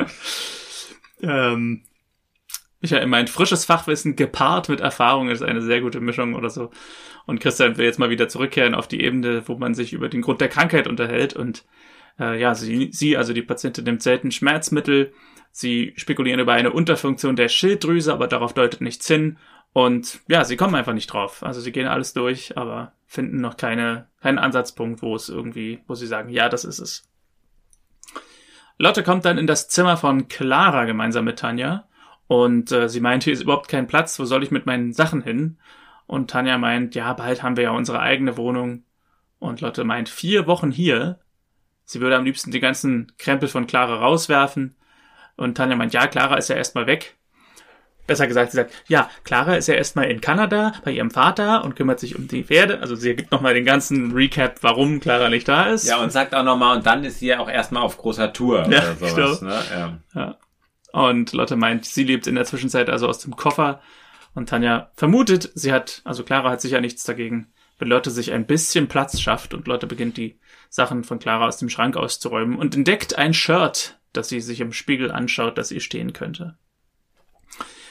ähm, Michael meint, frisches Fachwissen gepaart mit Erfahrung ist eine sehr gute Mischung oder so. Und Christian will jetzt mal wieder zurückkehren auf die Ebene, wo man sich über den Grund der Krankheit unterhält. Und äh, ja, sie, sie, also die Patientin, nimmt selten Schmerzmittel. Sie spekulieren über eine Unterfunktion der Schilddrüse, aber darauf deutet nichts hin. Und ja, sie kommen einfach nicht drauf. Also sie gehen alles durch, aber finden noch keine, keinen Ansatzpunkt, wo es irgendwie, wo sie sagen, ja, das ist es. Lotte kommt dann in das Zimmer von Clara gemeinsam mit Tanja. Und äh, sie meint, hier ist überhaupt kein Platz, wo soll ich mit meinen Sachen hin? Und Tanja meint, ja, bald haben wir ja unsere eigene Wohnung. Und Lotte meint, vier Wochen hier. Sie würde am liebsten die ganzen Krempel von Clara rauswerfen. Und Tanja meint, ja, Clara ist ja erstmal weg. Besser gesagt, sie sagt, ja, Clara ist ja erstmal in Kanada bei ihrem Vater und kümmert sich um die Pferde. Also sie gibt nochmal den ganzen Recap, warum Clara nicht da ist.
Ja, und sagt auch nochmal, und dann ist sie ja auch erstmal auf großer Tour
ja,
oder sowas. Ne? Ja.
Ja. Und Lotte meint, sie lebt in der Zwischenzeit also aus dem Koffer. Und Tanja vermutet, sie hat, also Clara hat sicher nichts dagegen, wenn Lotte sich ein bisschen Platz schafft. Und Lotte beginnt die Sachen von Clara aus dem Schrank auszuräumen und entdeckt ein Shirt, das sie sich im Spiegel anschaut, das ihr stehen könnte.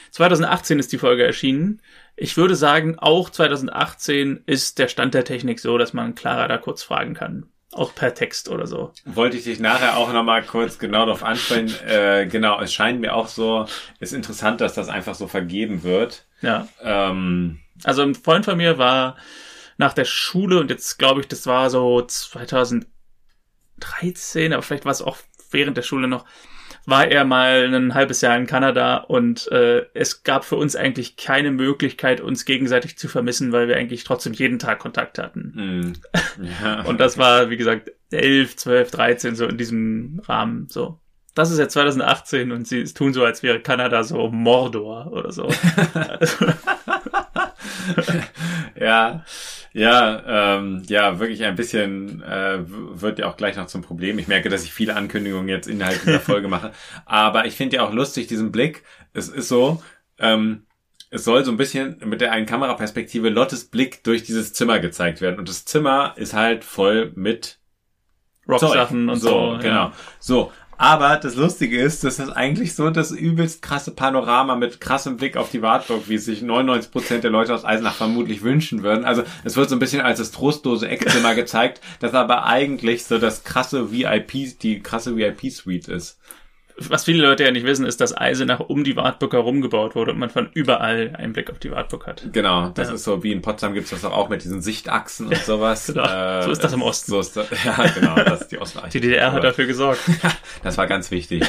zweitausendachtzehn ist die Folge erschienen. Ich würde sagen, auch zweitausendachtzehn ist der Stand der Technik so, dass man Clara da kurz fragen kann. Auch per Text oder so.
Wollte ich dich nachher auch nochmal kurz genau darauf ansprechen. Äh, genau, es scheint mir auch so, ist interessant, dass das einfach so vergeben wird.
Ja.
Ähm,
also ein Freund von mir war nach der Schule und jetzt glaube ich, das war so zweitausenddreizehn, aber vielleicht war es auch während der Schule noch, war er mal ein halbes Jahr in Kanada und äh, es gab für uns eigentlich keine Möglichkeit, uns gegenseitig zu vermissen, weil wir eigentlich trotzdem jeden Tag Kontakt hatten.
mm, ja.
Und das war, wie gesagt, elf, zwölf, dreizehn, so in diesem Rahmen, so. Das ist jetzt zweitausendachtzehn und sie tun so, als wäre Kanada so Mordor oder so.
ja, ja, ähm, ja, wirklich ein bisschen äh, wird ja auch gleich noch zum Problem. Ich merke, dass ich viele Ankündigungen jetzt innerhalb dieser Folge mache. Aber ich finde ja auch lustig diesen Blick. Es ist so, ähm, es soll so ein bisschen mit der einen Kameraperspektive Lottes Blick durch dieses Zimmer gezeigt werden. Und das Zimmer ist halt voll mit
Rock-Sachen und so.
so genau. Ja. So. Aber das Lustige ist, dass das eigentlich so das übelst krasse Panorama mit krassem Blick auf die Wartburg, wie es sich neunundneunzig Prozent der Leute aus Eisenach vermutlich wünschen würden. Also es wird so ein bisschen als das trostlose Eckzimmer gezeigt, das aber eigentlich so das krasse V I P, die krasse V I P-Suite ist.
Was viele Leute ja nicht wissen, ist, dass Eisenach um die Wartburg herum gebaut wurde und man von überall einen Blick auf die Wartburg hat.
Genau, das
ja.
ist so, wie in Potsdam gibt's das auch mit diesen Sichtachsen und sowas.
Genau.
Äh,
so ist das im Osten.
So ist das, ja, genau, das ist die Ostarchitektur.
Die D D R hat dafür gesorgt.
Das war ganz wichtig.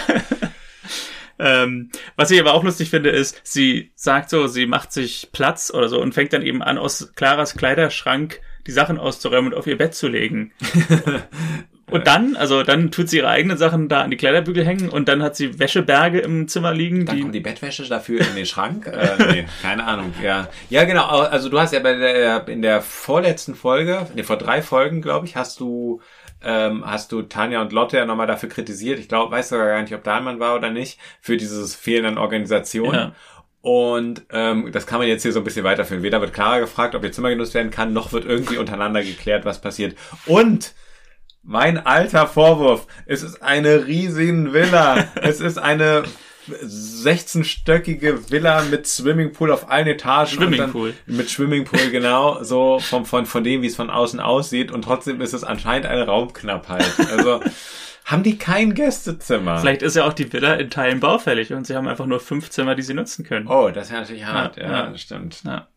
ähm, was ich aber auch lustig finde, ist, sie sagt so, sie macht sich Platz oder so und fängt dann eben an, aus Claras Kleiderschrank die Sachen auszuräumen und auf ihr Bett zu legen. Und dann, also dann tut sie ihre eigenen Sachen da an die Kleiderbügel hängen und dann hat sie Wäscheberge im Zimmer liegen.
Dann
die
kommt die Bettwäsche dafür in den Schrank. äh, nee, keine Ahnung. Ja, ja, genau. Also du hast ja bei der in der vorletzten Folge, nee, vor drei Folgen, glaube ich, hast du ähm, hast du Tanja und Lotte ja nochmal dafür kritisiert. Ich glaube, weiß sogar gar nicht, ob Dahlmann war oder nicht, für dieses Fehlen an Organisation.
Ja.
Und ähm, das kann man jetzt hier so ein bisschen weiterführen. Weder wird Clara gefragt, ob ihr Zimmer genutzt werden kann, noch wird irgendwie untereinander geklärt, was passiert. Und mein alter Vorwurf, es ist eine riesen Villa. Es ist eine sechzehnstöckige Villa mit Swimmingpool auf allen Etagen.
Swimmingpool.
Mit Swimmingpool, genau, so vom, von, von dem, wie es von außen aussieht. Und trotzdem ist es anscheinend eine Raumknappheit. Also haben die kein Gästezimmer.
Vielleicht ist ja auch die Villa in Teilen baufällig und sie haben einfach nur fünf Zimmer, die sie nutzen können.
Oh, das ist ja natürlich hart. Ja, ja,
ja.
Das stimmt.
Ja.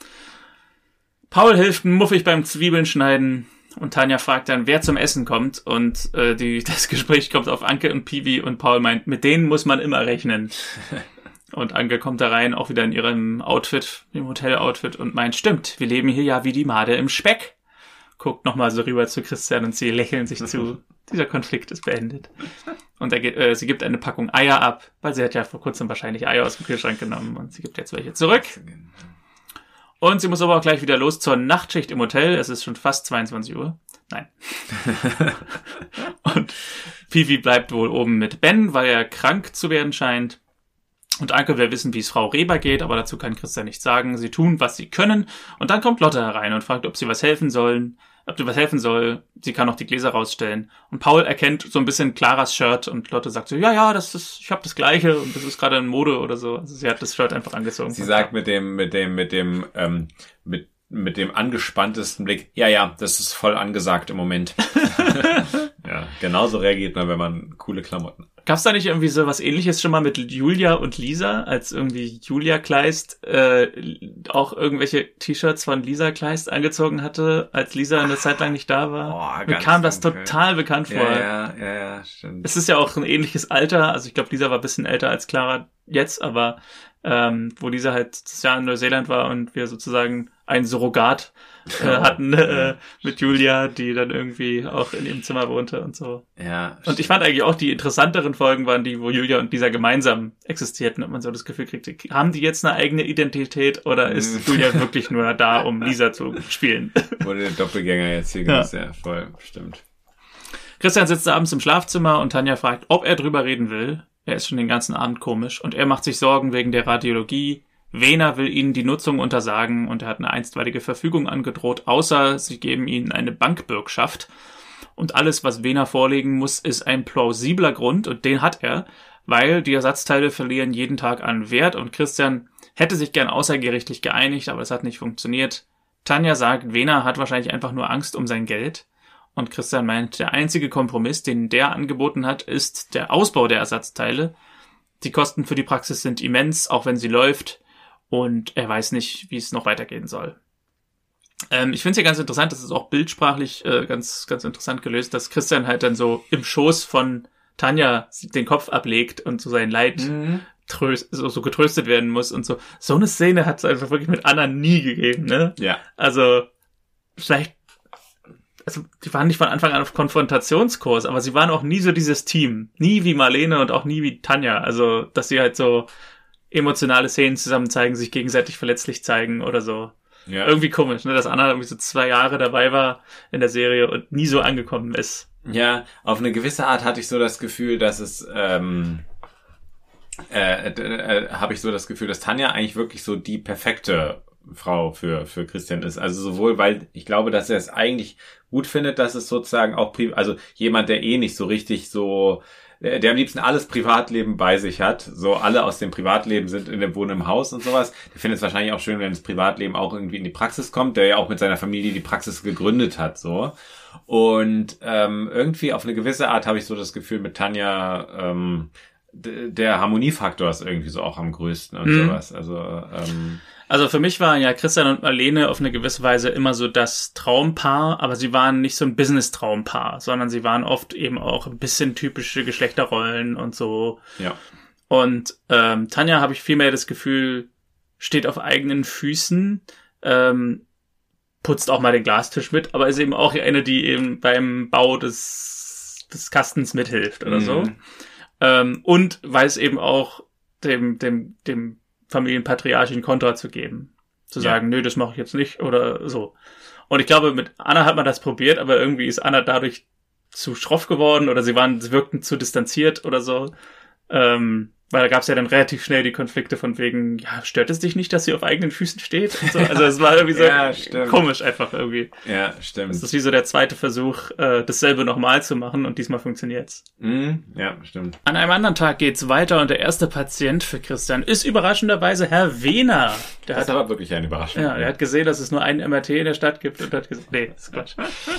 Paul hilft muffig beim Zwiebeln schneiden. Und Tanja fragt dann, wer zum Essen kommt. Und äh, die, das Gespräch kommt auf Anke und Piwi und Paul meint, mit denen muss man immer rechnen. Und Anke kommt da rein, auch wieder in ihrem Outfit, im Hotel-Outfit und meint, stimmt, wir leben hier ja wie die Made im Speck. Guckt nochmal so rüber zu Christian und sie lächeln sich zu. Dieser Konflikt ist beendet. Und er geht, äh, sie gibt eine Packung Eier ab, weil sie hat ja vor kurzem wahrscheinlich Eier aus dem Kühlschrank genommen und sie gibt jetzt welche zurück. Und sie muss aber auch gleich wieder los zur Nachtschicht im Hotel. Es ist schon fast zweiundzwanzig Uhr. Nein. Und Piwi bleibt wohl oben mit Ben, weil er krank zu werden scheint. Und Anke will wissen, wie es Frau Reber geht, aber dazu kann Christian nichts sagen. Sie tun, was sie können. Und dann kommt Lotte herein und fragt, ob sie was helfen sollen. Ob sie was helfen soll. Sie kann auch die Gläser rausstellen. Und Paul erkennt so ein bisschen Claras Shirt und Lotte sagt so, ja, ja, das ist, ich habe das Gleiche und das ist gerade in Mode oder so. Also sie hat das Shirt einfach angezogen.
Sie sagt mit dem, mit dem, mit dem, ähm, mit, mit dem angespanntesten Blick, ja, ja, das ist voll angesagt im Moment. Ja, genauso reagiert man, wenn man coole Klamotten.
Gab's da nicht irgendwie so was Ähnliches schon mal mit Julia und Lisa, als irgendwie Julia Kleist äh, auch irgendwelche T-Shirts von Lisa Kleist angezogen hatte, als Lisa eine Zeit lang nicht da war?
Oh,
Mir kam das
dunkel.
total bekannt vor.
Ja, ja, ja, ja, stimmt.
Es ist ja auch ein ähnliches Alter, also ich glaube, Lisa war ein bisschen älter als Clara jetzt, aber ähm, wo Lisa halt das Jahr in Neuseeland war und wir sozusagen ein Surrogat äh, hatten äh, mit Julia, die dann irgendwie auch in ihrem Zimmer wohnte und so.
Ja.
Und ich fand eigentlich auch, die interessanteren Folgen waren die, wo Julia und Lisa gemeinsam existierten und man so das Gefühl kriegte, haben die jetzt eine eigene Identität oder ist Julia wirklich nur da, um Lisa zu spielen?
Wurde der Doppelgänger jetzt hier ja. Sehr voll, stimmt.
Christian sitzt abends im Schlafzimmer und Tanja fragt, ob er drüber reden will. Er ist schon den ganzen Abend komisch und er macht sich Sorgen wegen der Radiologie. Wehner will ihnen die Nutzung untersagen und er hat eine einstweilige Verfügung angedroht, außer sie geben ihnen eine Bankbürgschaft. Und alles, was Wehner vorlegen muss, ist ein plausibler Grund und den hat er. weil die Ersatzteile verlieren jeden Tag an Wert und Christian hätte sich gern außergerichtlich geeinigt, aber es hat nicht funktioniert. Tanja sagt, Wena hat wahrscheinlich einfach nur Angst um sein Geld und Christian meint, der einzige Kompromiss, den der angeboten hat, ist der Ausbau der Ersatzteile. Die Kosten für die Praxis sind immens, auch wenn sie läuft und er weiß nicht, wie es noch weitergehen soll. Ähm, ich finde es ja ganz interessant, das ist auch bildsprachlich äh, ganz ganz interessant gelöst, dass Christian halt dann so im Schoß von Tanja den Kopf ablegt und so sein Leid mhm. tröst, so, so getröstet werden muss und so. So eine Szene hat es einfach wirklich mit Anna nie gegeben, ne?
Ja.
Also vielleicht, also die waren nicht von Anfang an auf Konfrontationskurs, aber sie waren auch nie so dieses Team. Nie wie Marlene und auch nie wie Tanja. Also, dass sie halt so emotionale Szenen zusammen zeigen, sich gegenseitig verletzlich zeigen oder so. Ja. Irgendwie komisch, ne, dass Anna irgendwie so zwei Jahre dabei war in der Serie und nie so angekommen ist.
Ja, auf eine gewisse Art hatte ich so das Gefühl, dass es, ähm, äh, äh, habe ich so das Gefühl, dass Tanja eigentlich wirklich so die perfekte Frau für für Christian ist. Also sowohl, weil ich glaube, dass er es eigentlich gut findet, dass es sozusagen auch, pri- also jemand, der eh nicht so richtig so, der am liebsten alles Privatleben bei sich hat, so alle aus dem Privatleben sind in dem Wohnen im Haus und sowas, der findet es wahrscheinlich auch schön, wenn das Privatleben auch irgendwie in die Praxis kommt, der ja auch mit seiner Familie die Praxis gegründet hat, so. Und ähm, irgendwie auf eine gewisse Art habe ich so das Gefühl mit Tanja, ähm, d- der Harmoniefaktor ist irgendwie so auch am größten und mhm. sowas. Also ähm,
Also für mich waren ja Christian und Marlene auf eine gewisse Weise immer so das Traumpaar, aber sie waren nicht so ein Business-Traumpaar, sondern sie waren oft eben auch ein bisschen typische Geschlechterrollen und so.
Ja.
Und ähm, Tanja, habe ich vielmehr das Gefühl, steht auf eigenen Füßen, ähm, putzt auch mal den Glastisch mit, aber ist eben auch eine, die eben beim Bau des, des Kastens mithilft oder mhm. so. Ähm, und weiß eben auch dem, dem, dem Familienpatriarchen Kontra zu geben. Zu ja. sagen, nö, das mache ich jetzt nicht oder so. Und ich glaube, mit Anna hat man das probiert, aber irgendwie ist Anna dadurch zu schroff geworden oder sie waren, sie wirkten zu distanziert oder so. Ähm, weil da gab es ja dann relativ schnell die Konflikte von wegen, ja, stört es dich nicht, dass sie auf eigenen Füßen steht? Und so. Also es war irgendwie so
ja,
komisch einfach irgendwie.
Ja, stimmt.
Das ist wie so der zweite Versuch, äh, dasselbe nochmal zu machen und diesmal funktioniert's.
Mm, ja, stimmt.
An einem anderen Tag geht's weiter und der erste Patient für Christian ist überraschenderweise Herr Wehner. Der
das
hat,
ist aber wirklich eine Überraschung.
Ja, er hat gesehen, dass es nur einen M R T in der Stadt gibt und hat gesagt, nee, das ist Quatsch.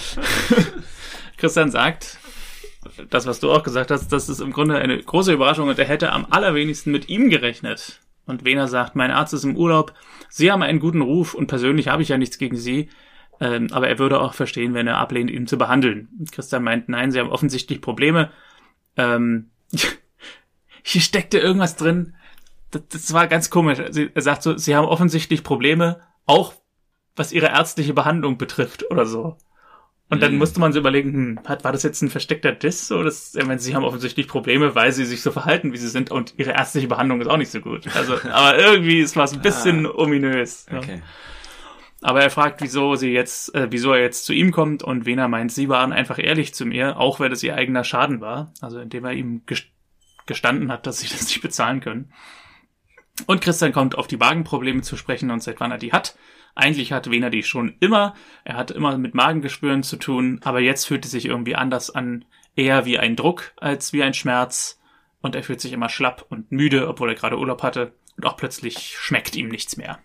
Christian sagt, das, was du auch gesagt hast, das ist im Grunde eine große Überraschung und er hätte am allerwenigsten mit ihm gerechnet. Und Wehner sagt, mein Arzt ist im Urlaub, Sie haben einen guten Ruf und persönlich habe ich ja nichts gegen Sie, ähm, aber er würde auch verstehen, wenn er ablehnt, ihn zu behandeln. Und Christian meint, nein, Sie haben offensichtlich Probleme. Ähm, hier steckte irgendwas drin, das, das war ganz komisch. Er sagt so, Sie haben offensichtlich Probleme, auch was Ihre ärztliche Behandlung betrifft oder so. Und dann musste man so überlegen, hm, hat, war das jetzt ein versteckter Diss? So, dass, ich meine, sie haben offensichtlich Probleme, weil sie sich so verhalten, wie sie sind, und ihre ärztliche Behandlung ist auch nicht so gut. Also, aber irgendwie ist was ein bisschen ah, ominös. Okay. Ja. Aber er fragt, wieso sie jetzt, äh, wieso er jetzt zu ihm kommt, und Wehner meint, sie waren einfach ehrlich zu mir, auch wenn es ihr eigener Schaden war. Also, indem er ihm gestanden hat, dass sie das nicht bezahlen können. Und Christian kommt auf die Magenprobleme zu sprechen und seit wann er die hat. Eigentlich hat Wehner die schon immer. Er hat immer mit Magengeschwüren zu tun, aber jetzt fühlt es sich irgendwie anders an. Eher wie ein Druck als wie ein Schmerz. Und er fühlt sich immer schlapp und müde, obwohl er gerade Urlaub hatte. Und auch plötzlich schmeckt ihm nichts mehr.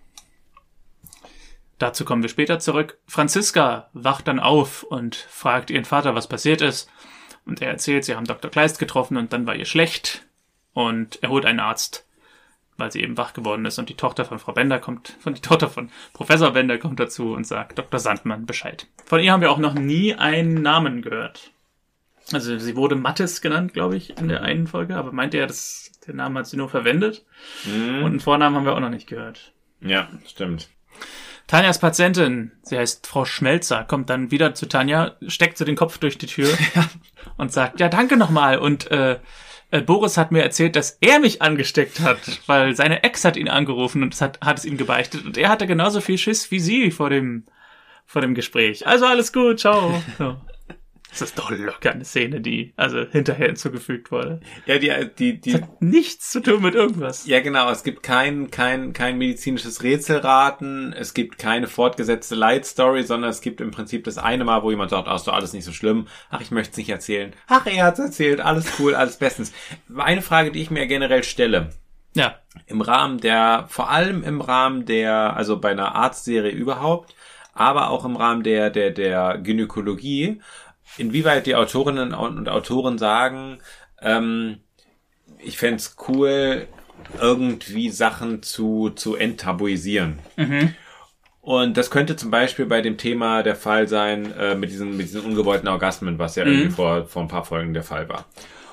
Dazu kommen wir später zurück. Franziska wacht dann auf und fragt ihren Vater, was passiert ist. Und er erzählt, sie haben Doktor Kleist getroffen und dann war ihr schlecht. Und er holt einen Arzt, weil sie eben wach geworden ist, und die Tochter von Frau Bender kommt, von die Tochter von Professor Bender kommt dazu und sagt Doktor Sandmann Bescheid. Von ihr haben wir auch noch nie einen Namen gehört. Also sie wurde Mattes genannt, glaube ich, in der einen Folge, aber meinte er, dass der Name hat sie nur verwendet. Mhm. Und einen Vornamen haben wir auch noch nicht gehört.
Ja, stimmt.
Tanjas Patientin, sie heißt Frau Schmelzer, kommt dann wieder zu Tanja, steckt so den Kopf durch die Tür und sagt, ja, danke nochmal. Und äh, Boris hat mir erzählt, dass er mich angesteckt hat, weil seine Ex hat ihn angerufen und es hat, hat es ihm gebeichtet. Und er hatte genauso viel Schiss wie sie vor dem, vor dem Gespräch. Also alles gut, ciao. So. Das ist doch locker eine Szene, die also hinterher hinzugefügt wurde.
Ja, die, die, die.
Das hat nichts zu tun mit irgendwas.
Ja, genau. Es gibt kein, kein, kein medizinisches Rätselraten. Es gibt keine fortgesetzte Light Story, sondern es gibt im Prinzip das eine Mal, wo jemand sagt, ach, ist doch alles nicht so schlimm. Ach, ich möchte es nicht erzählen. Ach, er hat's erzählt. Alles cool, alles bestens. Eine Frage, die ich mir generell stelle.
Ja.
Im Rahmen der, vor allem im Rahmen der, also bei einer Arztserie überhaupt, aber auch im Rahmen der, der, der Gynäkologie, inwieweit die Autorinnen und Autoren sagen, ähm, ich fänd's cool, irgendwie Sachen zu, zu enttabuisieren.
Mhm.
Und das könnte zum Beispiel bei dem Thema der Fall sein, äh, mit diesen, mit diesen ungewollten Orgasmen, was ja
Mhm.
irgendwie vor, vor ein paar Folgen der Fall war.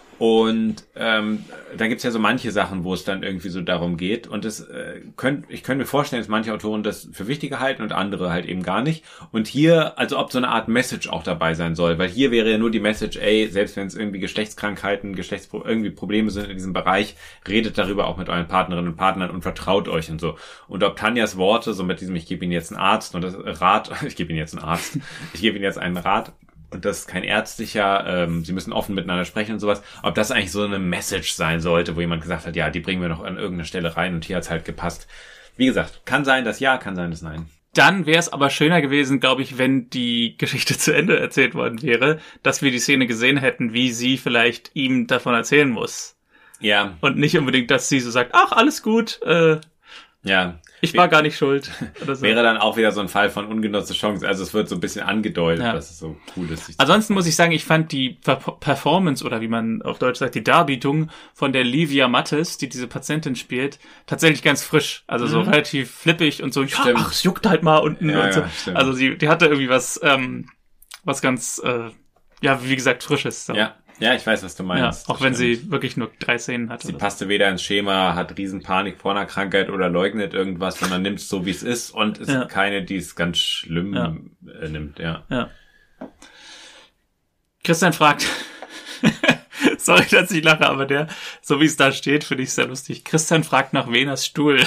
Und ähm, da gibt's ja so manche Sachen, wo es dann irgendwie so darum geht. Und das äh, könnt, ich könnte mir vorstellen, dass manche Autoren das für wichtiger halten und andere halt eben gar nicht. Und hier, also ob so eine Art Message auch dabei sein soll. Weil hier wäre ja nur die Message, ey, selbst wenn es irgendwie Geschlechtskrankheiten, Geschlechtspro- irgendwie Probleme sind in diesem Bereich, redet darüber auch mit euren Partnerinnen und Partnern und vertraut euch und so. Und ob Tanjas Worte, so mit diesem, ich gebe Ihnen jetzt einen Arzt und das Rat, ich gebe Ihnen jetzt einen Arzt, ich gebe Ihnen jetzt einen Rat, und das ist kein ärztlicher, ähm, sie müssen offen miteinander sprechen und sowas, ob das eigentlich so eine Message sein sollte, wo jemand gesagt hat, ja, die bringen wir noch an irgendeiner Stelle rein und hier hat's halt gepasst. Wie gesagt, kann sein, dass ja, kann sein, dass nein.
Dann wäre es aber schöner gewesen, glaube ich, wenn die Geschichte zu Ende erzählt worden wäre, dass wir die Szene gesehen hätten, wie sie vielleicht ihm davon erzählen muss.
Ja.
Und nicht unbedingt, dass sie so sagt, ach, alles gut, äh,
Ja.
ich war gar nicht schuld. Oder so.
Wäre dann auch wieder so ein Fall von ungenutzte Chance. Also es wird so ein bisschen angedeutet,
Ja.
dass es so cool ist. sich
Ansonsten muss ich sagen, ich fand die Per- Performance oder wie man auf Deutsch sagt, die Darbietung von der Livia Mattes, die diese Patientin spielt, tatsächlich ganz frisch. Also so
Mhm.
relativ flippig und so, ja,
Stimmt.
ach, es juckt halt mal unten
Ja,
und so.
ja, stimmt.
Also sie, die hatte irgendwie was, ähm, was ganz, äh, ja, wie gesagt, Frisches. So.
Ja. Ja, ich weiß, was du
Ja,
meinst.
auch
Das
wenn
stimmt.
sie wirklich nur drei Szenen hatte.
Sie passte weder ins Schema, hat Riesenpanik vor einer Krankheit oder leugnet irgendwas, sondern nimmt es so, wie es ist und ist
Ja.
keine, die es ganz schlimm
Ja.
äh, nimmt, ja.
Ja. Christian fragt, sorry, dass ich lache, aber der, so wie es da steht, finde ich sehr lustig. Christian fragt nach Veners Stuhl.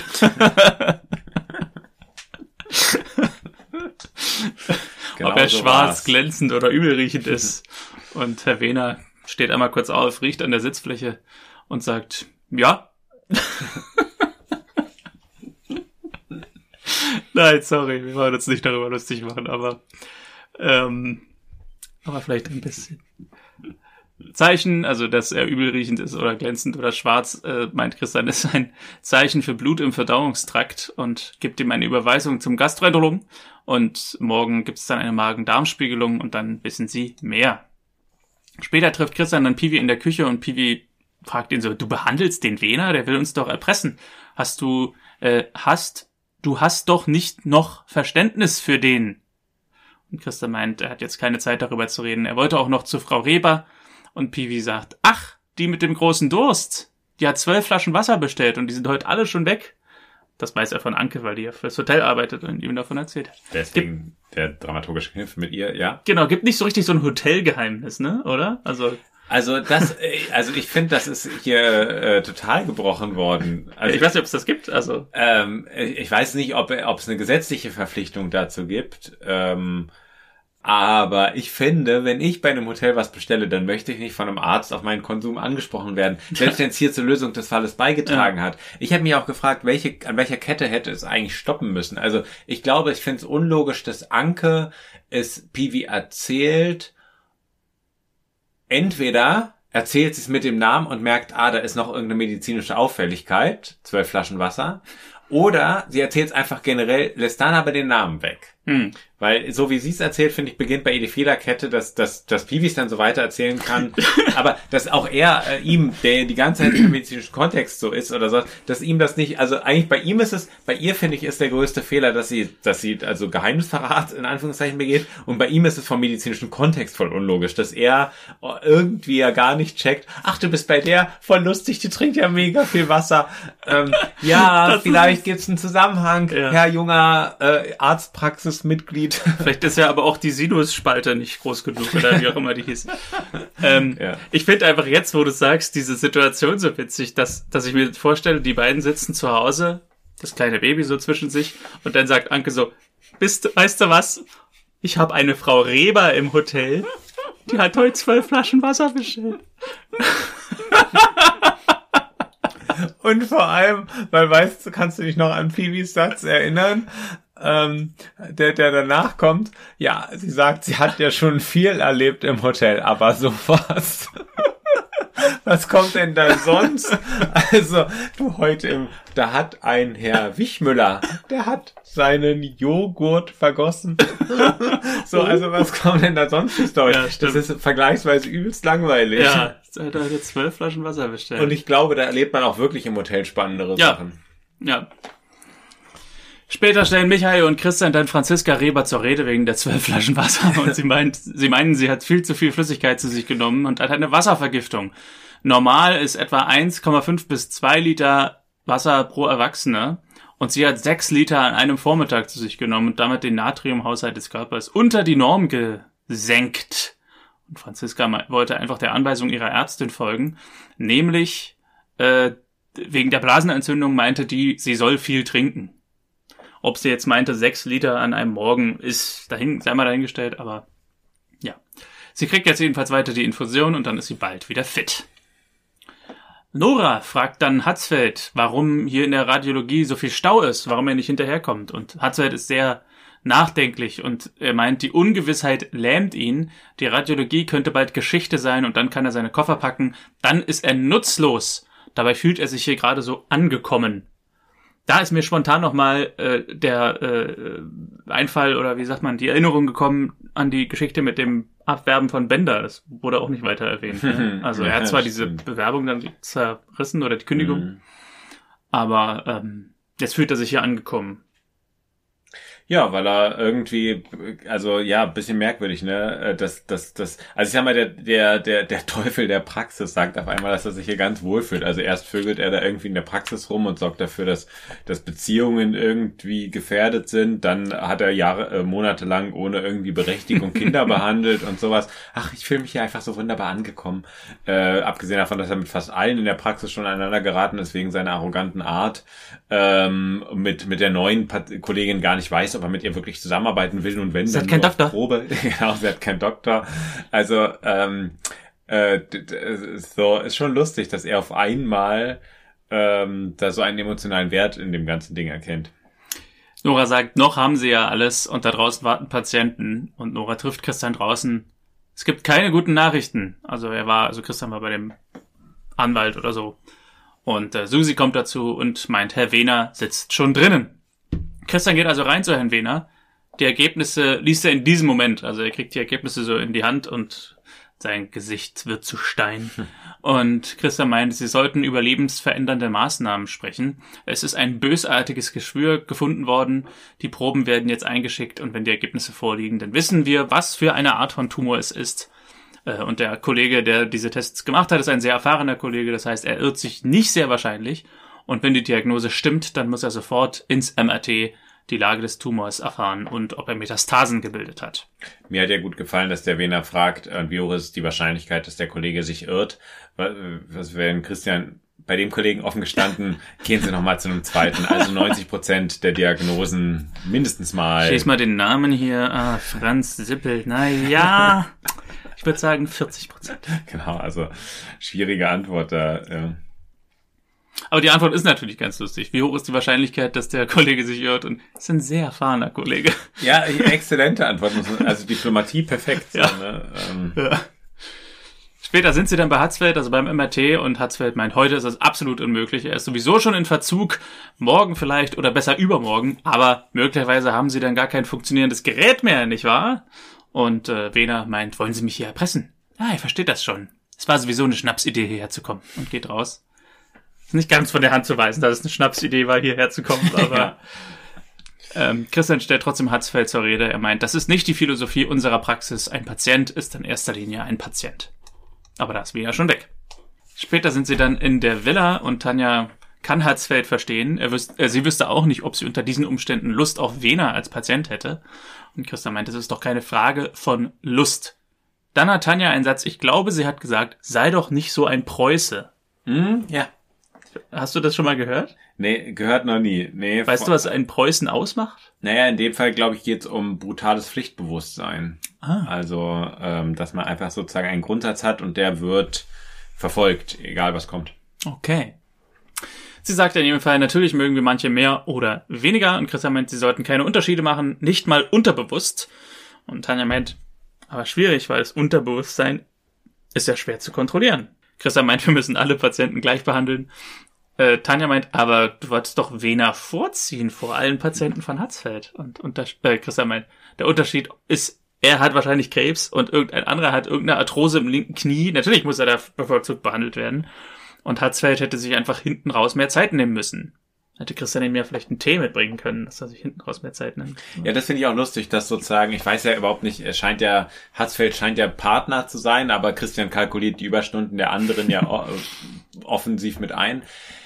Genau
Ob er
so
schwarz,
war's.
glänzend oder übelriechend ist. Und Herr Wehner steht einmal kurz auf, riecht an der Sitzfläche und sagt, ja. Nein, sorry, wir wollen uns nicht darüber lustig machen, aber ähm, aber vielleicht ein bisschen. Zeichen, also dass er übelriechend ist oder glänzend oder schwarz, äh, meint Christian, ist ein Zeichen für Blut im Verdauungstrakt und gibt ihm eine Überweisung zum Gastroenterologen. Und morgen gibt es dann eine Magen-Darm-Spiegelung und dann wissen sie mehr. Später trifft Christian dann Piwi in der Küche und Piwi fragt ihn so, du behandelst den Wehner, der will uns doch erpressen. Hast du, äh, hast, du hast doch nicht noch Verständnis für den. Und Christian meint, er hat jetzt keine Zeit darüber zu reden. Er wollte auch noch zu Frau Reber. Und Piwi sagt, ach, die mit dem großen Durst, die hat zwölf Flaschen Wasser bestellt und die sind heute alle schon weg. Das weiß er von Anke, weil die ja fürs Hotel arbeitet und ihm davon erzählt hat.
Deswegen der dramaturgische Kniff mit ihr, ja.
Genau, gibt nicht so richtig so ein Hotelgeheimnis, ne, oder? Also
Also das, äh, also ich finde, das ist hier äh, total gebrochen worden. Also
ich weiß nicht, ob es das gibt. Also
Ähm, ich weiß nicht, ob, ob es eine gesetzliche Verpflichtung dazu gibt. Ähm, aber ich finde, wenn ich bei einem Hotel was bestelle, dann möchte ich nicht von einem Arzt auf meinen Konsum angesprochen werden, selbst wenn es hier zur Lösung des Falles beigetragen ja. hat. Ich habe mich auch gefragt, welche, an welcher Kette hätte es eigentlich stoppen müssen. Also ich glaube, ich finde es unlogisch, dass Anke es Piwi erzählt. Entweder erzählt sie es mit dem Namen und merkt, ah, da ist noch irgendeine medizinische Auffälligkeit, zwölf Flaschen Wasser. Oder sie erzählt es einfach generell, lässt dann aber den Namen weg.
hm.
Weil, so wie sie es erzählt, finde ich, beginnt bei ihr die Fehlerkette, dass, dass, dass Piwi es dann so weiter erzählen kann. Aber dass auch er, äh, ihm, der die ganze Zeit im medizinischen Kontext so ist oder so, dass ihm das nicht, also eigentlich bei ihm ist es, bei ihr finde ich, ist der größte Fehler, dass sie, dass sie also Geheimnisverrat in Anführungszeichen begeht. Und bei ihm ist es vom medizinischen Kontext voll unlogisch, dass er irgendwie ja gar nicht checkt, ach, du bist bei der voll lustig, die trinkt ja mega viel Wasser. Ähm, ja,
Das
vielleicht gibt's einen Zusammenhang,
Ja.
Herr junger äh, Arztpraxismitglied.
Vielleicht ist ja aber auch die Sinusspalte nicht groß genug oder wie auch immer die hieß. Ähm,
Ja.
Ich finde einfach jetzt, wo du sagst, diese Situation so witzig, dass, dass ich mir vorstelle, die beiden sitzen zu Hause, das kleine Baby so zwischen sich und dann sagt Anke so, bist, weißt du was? Ich habe eine Frau Reber im Hotel. Die hat heute zwölf Flaschen Wasser bestellt.
Und vor allem, weil weißt du, kannst du dich noch an Phoebes Satz erinnern, ähm, der, der danach kommt, ja, sie sagt, sie hat ja schon viel erlebt im Hotel, aber sowas. Was kommt denn da sonst? Also, du heute im, da hat ein Herr Wichmüller, der hat seinen Joghurt vergossen. So, also was kommt denn da sonst für Story? Ja, das ist vergleichsweise übelst langweilig.
Ja, da hat er zwölf Flaschen Wasser bestellt.
Und ich glaube, da erlebt man auch wirklich im Hotel spannendere
ja.
Sachen.
Ja. Später stellen Michael und Christian dann Franziska Reber zur Rede wegen der zwölf Flaschen Wasser und sie meint, sie meinen, sie hat viel zu viel Flüssigkeit zu sich genommen und hat eine Wasservergiftung. Normal ist etwa eins Komma fünf bis zwei Liter Wasser pro Erwachsene und sie hat sechs Liter an einem Vormittag zu sich genommen und damit den Natriumhaushalt des Körpers unter die Norm gesenkt. Und Franziska wollte einfach der Anweisung ihrer Ärztin folgen, nämlich äh, wegen der Blasenentzündung meinte die, sie soll viel trinken. Ob sie jetzt meinte, sechs Liter an einem Morgen, ist dahin, sei mal dahingestellt, aber ja. Sie kriegt jetzt jedenfalls weiter die Infusion und dann ist sie bald wieder fit. Nora fragt dann Hatzfeld, warum hier in der Radiologie so viel Stau ist, warum er nicht hinterherkommt. Und Hatzfeld ist sehr nachdenklich und er meint, die Ungewissheit lähmt ihn. Die Radiologie könnte bald Geschichte sein und dann kann er seine Koffer packen. Dann ist er nutzlos. Dabei fühlt er sich hier gerade so angekommen. Da ist mir spontan nochmal äh, der äh, Einfall oder wie sagt man, die Erinnerung gekommen an die Geschichte mit dem Abwerben von Bender. Das wurde auch nicht weiter erwähnt. Ne? Also er hat zwar diese Bewerbung dann zerrissen oder die Kündigung, mhm. aber ähm, jetzt fühlt er sich hier angekommen.
Ja, weil er irgendwie, also ja, ein bisschen merkwürdig, ne? Das, das, das, also ich sag mal, der, der, der, der Teufel der Praxis sagt auf einmal, dass er sich hier ganz wohl fühlt. Also erst vögelt er da irgendwie in der Praxis rum und sorgt dafür, dass, dass Beziehungen irgendwie gefährdet sind. Dann hat er Jahre, äh, monatelang ohne irgendwie Berechtigung Kinder behandelt und sowas. Ach, ich fühle mich hier einfach so wunderbar angekommen. Äh, abgesehen davon, dass er mit fast allen in der Praxis schon aneinander geraten ist wegen seiner arroganten Art. Ähm, mit, mit der neuen Pat- Kollegin gar nicht weiß, ob er mit ihr wirklich zusammenarbeiten will und wenn,
sie
dann
hat keinen
nur
Doktor.
Probe. Genau, sie hat keinen Doktor. Also, ähm, äh, d- d- so, ist schon lustig, dass er auf einmal ähm, da so einen emotionalen Wert in dem ganzen Ding erkennt.
Nora sagt, noch haben sie ja alles und da draußen warten Patienten und Nora trifft Christian draußen. Es gibt keine guten Nachrichten. Also er war, also Christian war bei dem Anwalt oder so. Und äh, Susi kommt dazu und meint, Herr Wehner sitzt schon drinnen. Christian geht also rein zu Herrn Wehner. Die Ergebnisse liest er in diesem Moment. Also er kriegt die Ergebnisse so in die Hand und sein Gesicht wird zu Stein. Und Christian meint, sie sollten über lebensverändernde Maßnahmen sprechen. Es ist ein bösartiges Geschwür gefunden worden. Die Proben werden jetzt eingeschickt und wenn die Ergebnisse vorliegen, dann wissen wir, was für eine Art von Tumor es ist. Und der Kollege, der diese Tests gemacht hat, ist ein sehr erfahrener Kollege. Das heißt, er irrt sich nicht sehr wahrscheinlich. Und wenn die Diagnose stimmt, dann muss er sofort ins M R T die Lage des Tumors erfahren und ob er Metastasen gebildet hat.
Mir hat ja gut gefallen, dass der Wehner fragt, wie hoch ist die Wahrscheinlichkeit, dass der Kollege sich irrt. Was wäre Christian bei dem Kollegen offen gestanden? Gehen Sie nochmal zu einem zweiten. Also neunzig Prozent der Diagnosen mindestens mal.
Ich lese mal den Namen hier. Ah, Franz Sippel. Na ja, ich würde sagen vierzig Prozent.
Genau, also schwierige Antwort da. Ja.
Aber die Antwort ist natürlich ganz lustig. Wie hoch ist die Wahrscheinlichkeit, dass der Kollege sich irrt? Und das ist ein sehr erfahrener Kollege.
Ja, exzellente Antwort. Also Diplomatie perfekt.
Ja.
So, ne? ähm.
Ja. Später sind sie dann bei Hatzfeld, also beim M R T, und Hatzfeld meint, heute ist das absolut unmöglich. Er ist sowieso schon in Verzug, morgen vielleicht oder besser übermorgen, aber möglicherweise haben sie dann gar kein funktionierendes Gerät mehr, nicht wahr? Und äh, Wehner meint, wollen Sie mich hier erpressen? Ja, ihr versteht das schon. Es war sowieso eine Schnapsidee, hierher zu kommen, und geht raus. Ist nicht ganz von der Hand zu weisen, dass es eine Schnapsidee war, hierher zu kommen, aber
Ja.
ähm, Christian stellt trotzdem Hatzfeld zur Rede. Er meint, das ist nicht die Philosophie unserer Praxis. Ein Patient ist in erster Linie ein Patient. Aber da ist Wehner schon weg. Später sind sie dann in der Villa und Tanja kann Hatzfeld verstehen. Er wüsste, äh, sie wüsste auch nicht, ob sie unter diesen Umständen Lust auf Wehner als Patient hätte. Und Christian meint, es ist doch keine Frage von Lust. Dann hat Tanja einen Satz, ich glaube, sie hat gesagt, sei doch nicht so ein Preuße.
Hm, ja.
Hast du das schon mal gehört?
Nee, gehört noch nie. Nee,
weißt du, was ein Preußen ausmacht?
Naja, in dem Fall, glaube ich, geht es um brutales Pflichtbewusstsein. Ah. Also, ähm, dass man einfach sozusagen einen Grundsatz hat und der wird verfolgt, egal was kommt.
Okay. Sie sagt in jedem Fall, natürlich mögen wir manche mehr oder weniger. Und Christian meint, sie sollten keine Unterschiede machen, nicht mal unterbewusst. Und Tanja meint, aber schwierig, weil das Unterbewusstsein ist ja schwer zu kontrollieren. Christian meint, wir müssen alle Patienten gleich behandeln. Äh, Tanja meint, aber du wolltest doch Vena vorziehen vor allen Patienten von Hatzfeld. Und, und das, äh, Christian meint, der Unterschied ist, er hat wahrscheinlich Krebs und irgendein anderer hat irgendeine Arthrose im linken Knie. Natürlich muss er da bevorzugt behandelt werden. Und Hatzfeld hätte sich einfach hinten raus mehr Zeit nehmen müssen. Hätte Christian ihm ja vielleicht einen Tee mitbringen können, dass er sich hinten raus mehr Zeit nimmt.
Ja, das finde ich auch lustig, dass sozusagen, ich weiß ja überhaupt nicht, er scheint ja, Hatzfeld scheint ja Partner zu sein, aber Christian kalkuliert die Überstunden der anderen ja offensiv mit ein.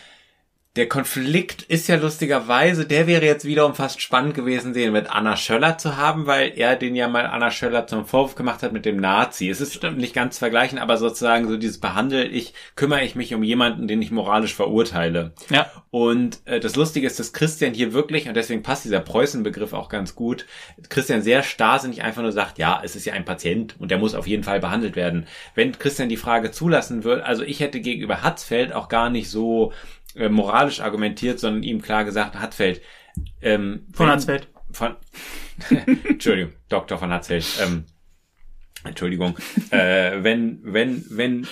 Der Konflikt ist ja lustigerweise, der wäre jetzt wiederum fast spannend gewesen, den mit Anna Schöller zu haben, weil er den ja mal Anna Schöller zum Vorwurf gemacht hat mit dem Nazi. Es ist Stimmt. nicht ganz zu vergleichen, aber sozusagen so dieses Behandel, ich kümmere ich mich um jemanden, den ich moralisch verurteile.
Ja.
Und äh, das Lustige ist, dass Christian hier wirklich, und deswegen passt dieser Preußen-Begriff auch ganz gut, Christian sehr starrsinnig einfach nur sagt, ja, es ist ja ein Patient und der muss auf jeden Fall behandelt werden. Wenn Christian die Frage zulassen würde, also ich hätte gegenüber Hatzfeld auch gar nicht so Äh, moralisch argumentiert, sondern ihm klar gesagt, Hatzfeld. Ähm,
von
wenn,
Hatzfeld.
Von, Entschuldigung, Doktor von Hatzfeld. Ähm, Entschuldigung. äh, wenn, wenn, wenn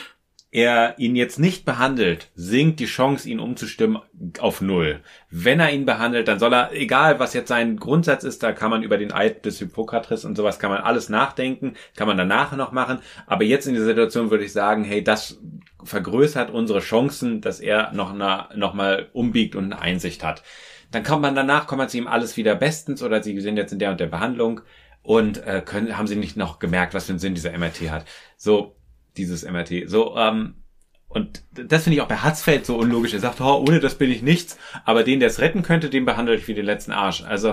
er ihn jetzt nicht behandelt, sinkt die Chance, ihn umzustimmen, auf null. Wenn er ihn behandelt, dann soll er, egal was jetzt sein Grundsatz ist, da kann man über den Eid des Hippokrates und sowas, kann man alles nachdenken, kann man danach noch machen. Aber jetzt in der Situation würde ich sagen, hey, das vergrößert unsere Chancen, dass er noch, na, noch mal umbiegt und eine Einsicht hat. Dann kommt man danach, kommt man zu ihm alles wieder bestens oder sie sind jetzt in der und der Behandlung und äh, können, haben sie nicht noch gemerkt, was für einen Sinn dieser M R T hat. So, dieses M R T. So, ähm, und das finde ich auch bei Hatzfeld so unlogisch. Er sagt, oh, ohne das bin ich nichts, aber den, der es retten könnte, den behandle ich wie den letzten Arsch. Also,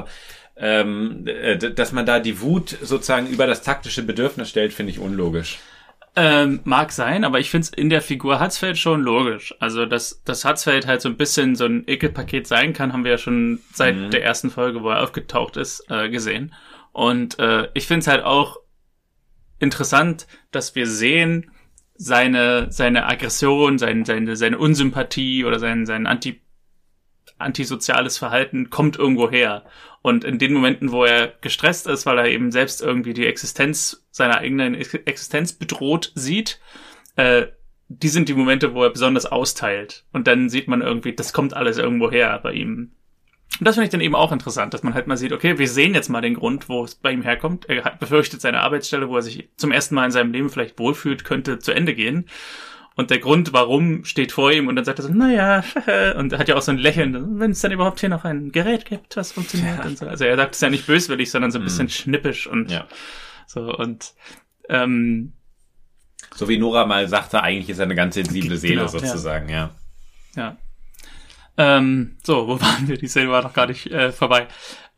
ähm, äh, dass man da die Wut sozusagen über das taktische Bedürfnis stellt, finde ich unlogisch.
Ähm, mag sein, aber ich finde es in der Figur Hatzfeld schon logisch. Also, dass, dass Hatzfeld halt so ein bisschen so ein Ekelpaket sein kann, haben wir ja schon seit mhm. der ersten Folge, wo er aufgetaucht ist, äh, gesehen. Und äh, ich finde es halt auch interessant, dass wir sehen, seine seine Aggression, sein, seine seine Unsympathie oder sein sein anti antisoziales Verhalten kommt irgendwo her. Und in den Momenten, wo er gestresst ist, weil er eben selbst irgendwie die Existenz seiner eigenen Existenz bedroht sieht, äh, die sind die Momente, wo er besonders austeilt. Und dann sieht man irgendwie, das kommt alles irgendwo her bei ihm. Und das finde ich dann eben auch interessant, dass man halt mal sieht, okay, wir sehen jetzt mal den Grund, wo es bei ihm herkommt. Er befürchtet seine Arbeitsstelle, wo er sich zum ersten Mal in seinem Leben vielleicht wohlfühlt, könnte zu Ende gehen. Und der Grund, warum, steht vor ihm und dann sagt er so, naja, und er hat ja auch so ein Lächeln, wenn es dann überhaupt hier noch ein Gerät gibt, was funktioniert. Ja. Und so. Also er sagt es ja nicht böswillig, sondern so ein bisschen mm. schnippisch und ja. so und ähm,
so wie Nora mal sagte, eigentlich ist er eine ganz sensible Seele genau, sozusagen, ja.
Ja. ja. Ähm, so, wo waren wir? Die Szene war noch gar nicht äh, vorbei.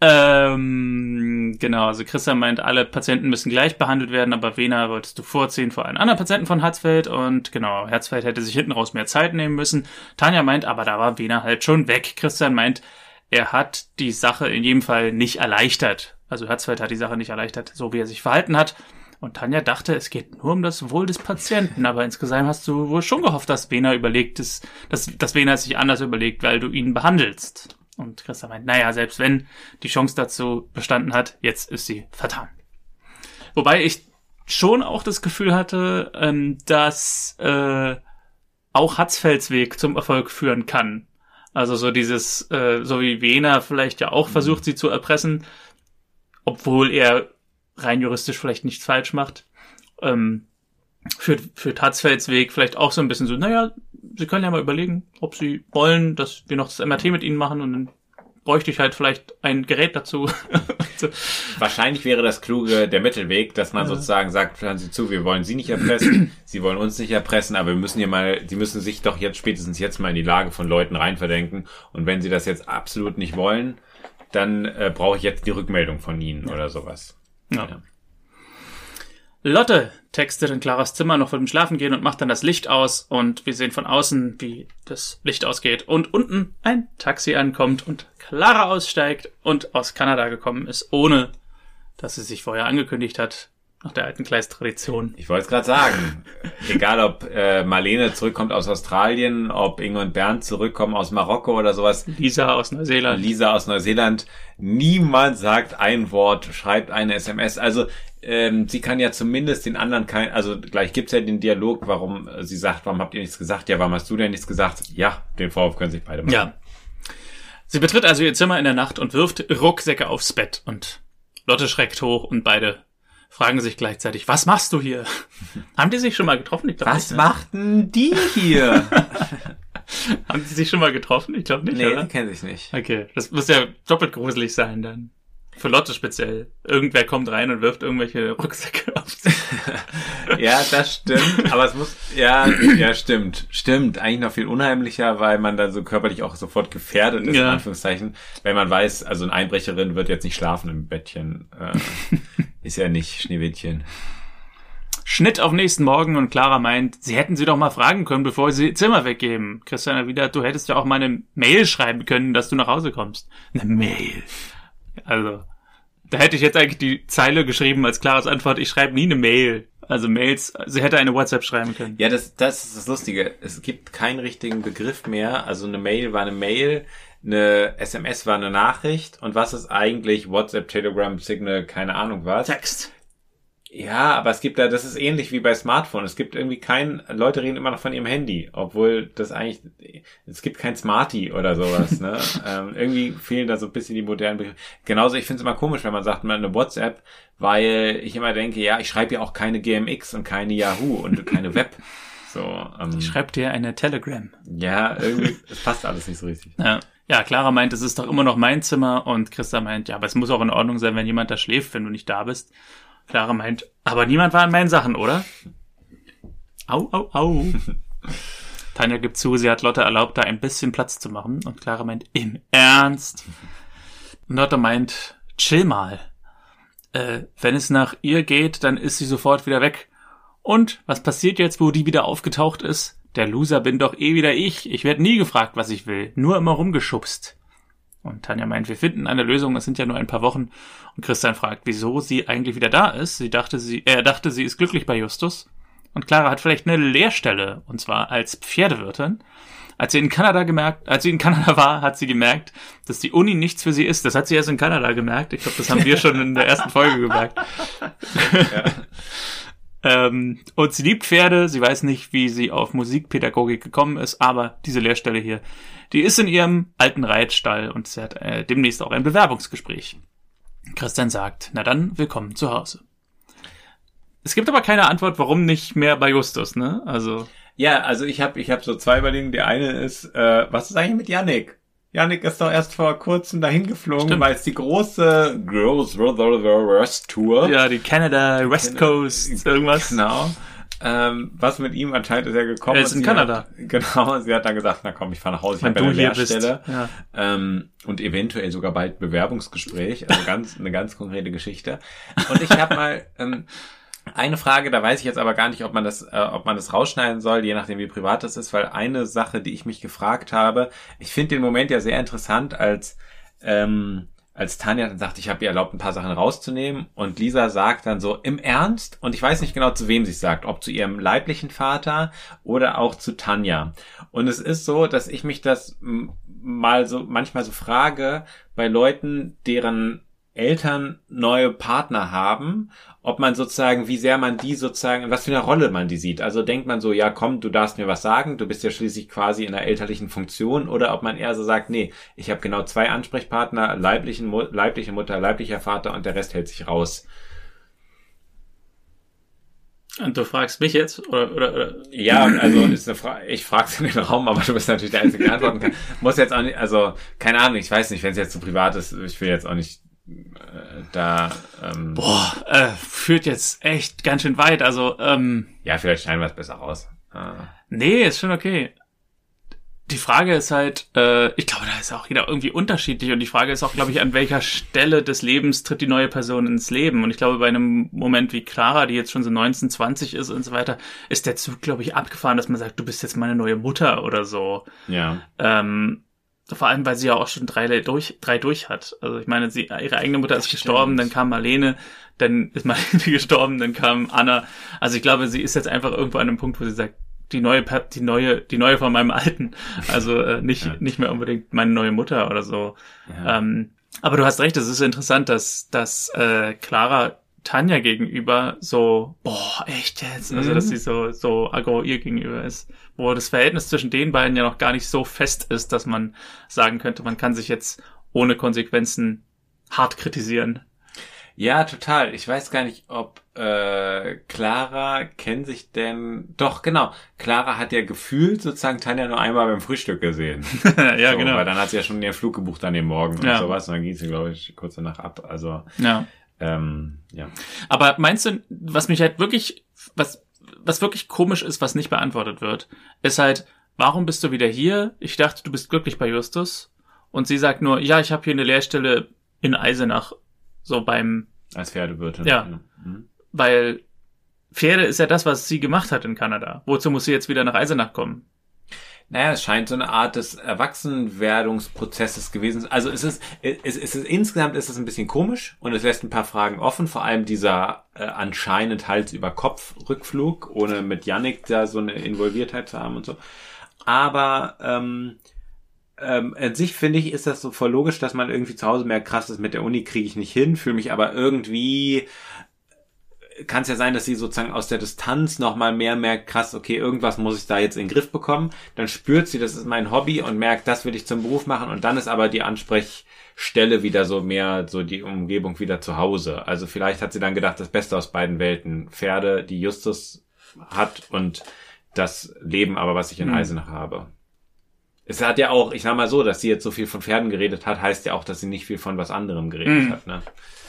Ähm, genau, also Christian meint, alle Patienten müssen gleich behandelt werden, aber Vena wolltest du vorziehen vor allen anderen Patienten von Hatzfeld und genau, Hatzfeld hätte sich hinten raus mehr Zeit nehmen müssen. Tanja meint, aber da war Vena halt schon weg. Christian meint, er hat die Sache in jedem Fall nicht erleichtert. Also Hatzfeld hat die Sache nicht erleichtert, so wie er sich verhalten hat. Und Tanja dachte, es geht nur um das Wohl des Patienten, aber insgesamt hast du wohl schon gehofft, dass Vena überlegt ist, dass, dass Vena es sich anders überlegt, weil du ihn behandelst. Und Christian meint, naja, selbst wenn die Chance dazu bestanden hat, jetzt ist sie vertan. Wobei ich schon auch das Gefühl hatte, ähm, dass äh, auch Hatzfelds Weg zum Erfolg führen kann. Also so dieses, äh, so wie Vena vielleicht ja auch versucht, sie zu erpressen, obwohl er rein juristisch vielleicht nichts falsch macht, ähm, führt, führt Hatzfelds Weg vielleicht auch so ein bisschen so, naja, Sie können ja mal überlegen, ob Sie wollen, dass wir noch das M R T mit Ihnen machen und dann bräuchte ich halt vielleicht ein Gerät dazu.
Wahrscheinlich wäre das kluge der Mittelweg, dass man ja. sozusagen sagt, hören Sie zu, wir wollen Sie nicht erpressen, Sie wollen uns nicht erpressen, aber wir müssen hier mal, Sie müssen sich doch jetzt spätestens jetzt mal in die Lage von Leuten reinverdenken und wenn Sie das jetzt absolut nicht wollen, dann äh, brauche ich jetzt die Rückmeldung von Ihnen ja. oder sowas.
Ja. Ja. Lotte, textet in Claras Zimmer noch vor dem Schlafengehen und macht dann das Licht aus und wir sehen von außen, wie das Licht ausgeht und unten ein Taxi ankommt und Clara aussteigt und aus Kanada gekommen ist, ohne dass sie sich vorher angekündigt hat, nach der alten Gleistradition.
Ich wollte es gerade sagen. Egal, ob äh, Marlene zurückkommt aus Australien, ob Inge und Bernd zurückkommen aus Marokko oder sowas.
Lisa aus Neuseeland.
Lisa aus Neuseeland. Niemand sagt ein Wort, schreibt eine S M S. Also ähm, sie kann ja zumindest den anderen kein... Also gleich gibt's ja den Dialog, warum äh, sie sagt, warum habt ihr nichts gesagt? Ja, warum hast du denn nichts gesagt? Ja, den Vorwurf können sich beide machen.
Ja. Sie betritt also ihr Zimmer in der Nacht und wirft Rucksäcke aufs Bett. Und Lotte schreckt hoch und beide fragen sich gleichzeitig, was machst du hier? Haben die sich schon mal getroffen? Ich glaub
was
nicht, ne?
machten die hier?
Haben die sich schon mal getroffen? Ich glaube nicht,
nee,
oder?
die kennen sich nicht.
Okay, das muss ja doppelt gruselig sein dann. Für Lotte speziell. Irgendwer kommt rein und wirft irgendwelche Rucksäcke auf.
Ja, das stimmt. Aber es muss, ja, ja, stimmt. Stimmt. Eigentlich noch viel unheimlicher, weil man dann so körperlich auch sofort gefährdet ist,
ja.
in Anführungszeichen. Wenn man weiß, also eine Einbrecherin wird jetzt nicht schlafen im Bettchen. Äh, ist ja nicht Schneewittchen.
Schnitt auf nächsten Morgen und Clara meint, sie hätten sie doch mal fragen können, bevor sie ihr Zimmer weggeben. Christian erwidert, du hättest ja auch mal eine Mail schreiben können, dass du nach Hause kommst. Eine Mail. Also, da hätte ich jetzt eigentlich die Zeile geschrieben als Claras Antwort, ich schreibe nie eine Mail. Also Mails, sie hätte eine WhatsApp schreiben können.
Ja, das, das ist das Lustige. Es gibt keinen richtigen Begriff mehr. Also eine Mail war eine Mail, eine S M S war eine Nachricht. Und was ist eigentlich WhatsApp, Telegram, Signal, keine Ahnung was?
Text.
Ja, aber es gibt da, das ist ähnlich wie bei Smartphone. Es gibt irgendwie kein, Leute reden immer noch von ihrem Handy, obwohl das eigentlich, es gibt kein Smarty oder sowas, ne? ähm, irgendwie fehlen da so ein bisschen die modernen Begriffe. Genauso, ich finde es immer komisch, wenn man sagt, man eine WhatsApp, weil ich immer denke, ja, ich schreibe ja auch keine G M X und keine Yahoo und keine Web. So, ähm,
ich schreibe dir eine Telegram.
Ja, irgendwie, es passt alles nicht so richtig.
Ja. Ja, Clara meint, es ist doch immer noch mein Zimmer und Christa meint, ja, aber es muss auch in Ordnung sein, wenn jemand da schläft, wenn du nicht da bist. Clara meint, aber niemand war in meinen Sachen, oder? Au, au, au. Tanja gibt zu, sie hat Lotte erlaubt, da ein bisschen Platz zu machen. Und Clara meint, im Ernst? Und Lotte meint, chill mal. Äh, wenn es nach ihr geht, dann ist sie sofort wieder weg. Und was passiert jetzt, wo die wieder aufgetaucht ist? Der Loser bin doch eh wieder ich. Ich werde nie gefragt, was ich will. Nur immer rumgeschubst. Und Tanja meint, wir finden eine Lösung, es sind ja nur ein paar Wochen. Und Christian fragt, wieso sie eigentlich wieder da ist. Sie dachte, sie, er dachte, sie ist glücklich bei Justus. Und Clara hat vielleicht eine Lehrstelle, und zwar als Pferdewirtin. Als sie in Kanada gemerkt, als sie in Kanada war, hat sie gemerkt, dass die Uni nichts für sie ist. Das hat sie erst in Kanada gemerkt. Ich glaube, das haben wir schon in der ersten Folge gemerkt. Ja. ähm, und sie liebt Pferde. Sie weiß nicht, wie sie auf Musikpädagogik gekommen ist, aber diese Lehrstelle hier, die ist in ihrem alten Reitstall und sie hat äh, demnächst auch ein Bewerbungsgespräch. Christian sagt, na dann, willkommen zu Hause. Es gibt aber keine Antwort, warum nicht mehr bei Justus, ne? Also
ja, also ich habe ich hab so zwei Überlegungen. Die eine ist, äh, was ist eigentlich mit Yannick? Yannick ist doch erst vor kurzem dahin geflogen, weil es die große Gross West Tour.
Ja, die Canada West Coast, irgendwas.
Genau. Ähm, was mit ihm anscheinend ist er gekommen.
Er ist in Kanada.
Hat, genau, sie hat dann gesagt, na komm, ich fahre nach Hause, ich habe eine Lehrstelle. Ja. Ähm, und eventuell sogar bald Bewerbungsgespräch. Also ganz eine ganz konkrete Geschichte. Und ich habe mal ähm, eine Frage, da weiß ich jetzt aber gar nicht, ob man das, äh, ob man das rausschneiden soll, je nachdem wie privat das ist, weil eine Sache, die ich mich gefragt habe, ich finde den Moment ja sehr interessant, als ähm, als Tanja dann sagt, ich habe ihr erlaubt, ein paar Sachen rauszunehmen und Lisa sagt dann so, im Ernst? Und ich weiß nicht genau, zu wem sie es sagt, ob zu ihrem leiblichen Vater oder auch zu Tanja. Und es ist so, dass ich mich das mal so manchmal so frage, bei Leuten, deren Eltern neue Partner haben, ob man sozusagen, wie sehr man die sozusagen, in was für eine Rolle man die sieht. Also denkt man so, ja komm, du darfst mir was sagen, du bist ja schließlich quasi in einer elterlichen Funktion, oder ob man eher so sagt, nee, ich habe genau zwei Ansprechpartner, leiblichen, leibliche Mutter, leiblicher Vater und der Rest hält sich raus.
Und du fragst mich jetzt? Oder, oder, oder?
Ja, also ist eine Frage, ich frag's in den Raum, aber du bist natürlich der Einzige, der antworten kann. Muss jetzt auch nicht, also keine Ahnung, ich weiß nicht, wenn es jetzt zu privat ist, ich will jetzt auch nicht da ähm,
boah, äh, führt jetzt echt ganz schön weit, also ähm,
ja, vielleicht schneiden wir es besser raus. Ah.
Nee, ist schon okay. Die Frage ist halt, äh, ich glaube, da ist auch jeder irgendwie unterschiedlich und die Frage ist auch, glaube ich, an welcher Stelle des Lebens tritt die neue Person ins Leben. Und ich glaube, bei einem Moment wie Clara, die jetzt schon so neunzehn, zwanzig ist und so weiter, ist der Zug, glaube ich, abgefahren, dass man sagt, du bist jetzt meine neue Mutter oder so.
Ja.
Ähm, vor allem, weil sie ja auch schon drei durch, drei durch hat. Also ich meine, sie, ihre eigene Mutter ist gestorben, dann kam Marlene, dann ist Marlene gestorben, dann kam Anna. Also ich glaube, sie ist jetzt einfach irgendwo an einem Punkt, wo sie sagt, die neue, die neue, die neue von meinem Alten. Also äh, nicht ja. nicht mehr unbedingt meine neue Mutter oder so. Ja. Ähm, aber du hast recht, es ist interessant, dass dass äh, Clara Tanja gegenüber so, boah, echt jetzt? Also, mhm. dass sie so so aggro ihr gegenüber ist. Wo das Verhältnis zwischen den beiden ja noch gar nicht so fest ist, dass man sagen könnte, man kann sich jetzt ohne Konsequenzen hart kritisieren.
Ja, total. Ich weiß gar nicht, ob äh, Clara kennt sich denn... Doch, genau. Clara hat ja gefühlt sozusagen Tanja nur einmal beim Frühstück gesehen.
ja, so, genau.
Weil dann hat sie ja schon ihren Flug gebucht an dem Morgen
ja.
und sowas. Und dann ging sie, glaube ich, kurz danach ab. Also,
ja.
Ähm, ja.
Aber meinst du, was mich halt wirklich... was was wirklich komisch ist, was nicht beantwortet wird, ist halt, warum bist du wieder hier? Ich dachte, du bist glücklich bei Justus. Und sie sagt nur, ja, ich habe hier eine Lehrstelle in Eisenach. So beim...
Als Pferdewirtin.
Ja, mhm. Weil Pferde ist ja das, was sie gemacht hat in Kanada. Wozu muss sie jetzt wieder nach Eisenach kommen?
Naja, es scheint so eine Art des Erwachsenwerdungsprozesses gewesen. Also es ist, es ist, insgesamt ist es ein bisschen komisch und es lässt ein paar Fragen offen. Vor allem dieser äh, anscheinend Hals-über-Kopf-Rückflug, ohne mit Yannick da so eine Involviertheit zu haben und so. Aber ähm, Ähm, an sich finde ich, ist das so voll logisch, dass man irgendwie zu Hause merkt, krass, das mit der Uni kriege ich nicht hin, fühle mich aber irgendwie, kann es ja sein, dass sie sozusagen aus der Distanz nochmal mehr merkt, krass, okay, irgendwas muss ich da jetzt in den Griff bekommen, dann spürt sie, das ist mein Hobby und merkt, das will ich zum Beruf machen und dann ist aber die Ansprechstelle wieder so mehr, so die Umgebung wieder zu Hause. Also vielleicht hat sie dann gedacht, das Beste aus beiden Welten, Pferde, die Justus hat und das Leben aber, was ich in Eisenach hm. habe. Es hat ja auch, ich sag mal so, dass sie jetzt so viel von Pferden geredet hat, heißt ja auch, dass sie nicht viel von was anderem geredet mm. hat, ne?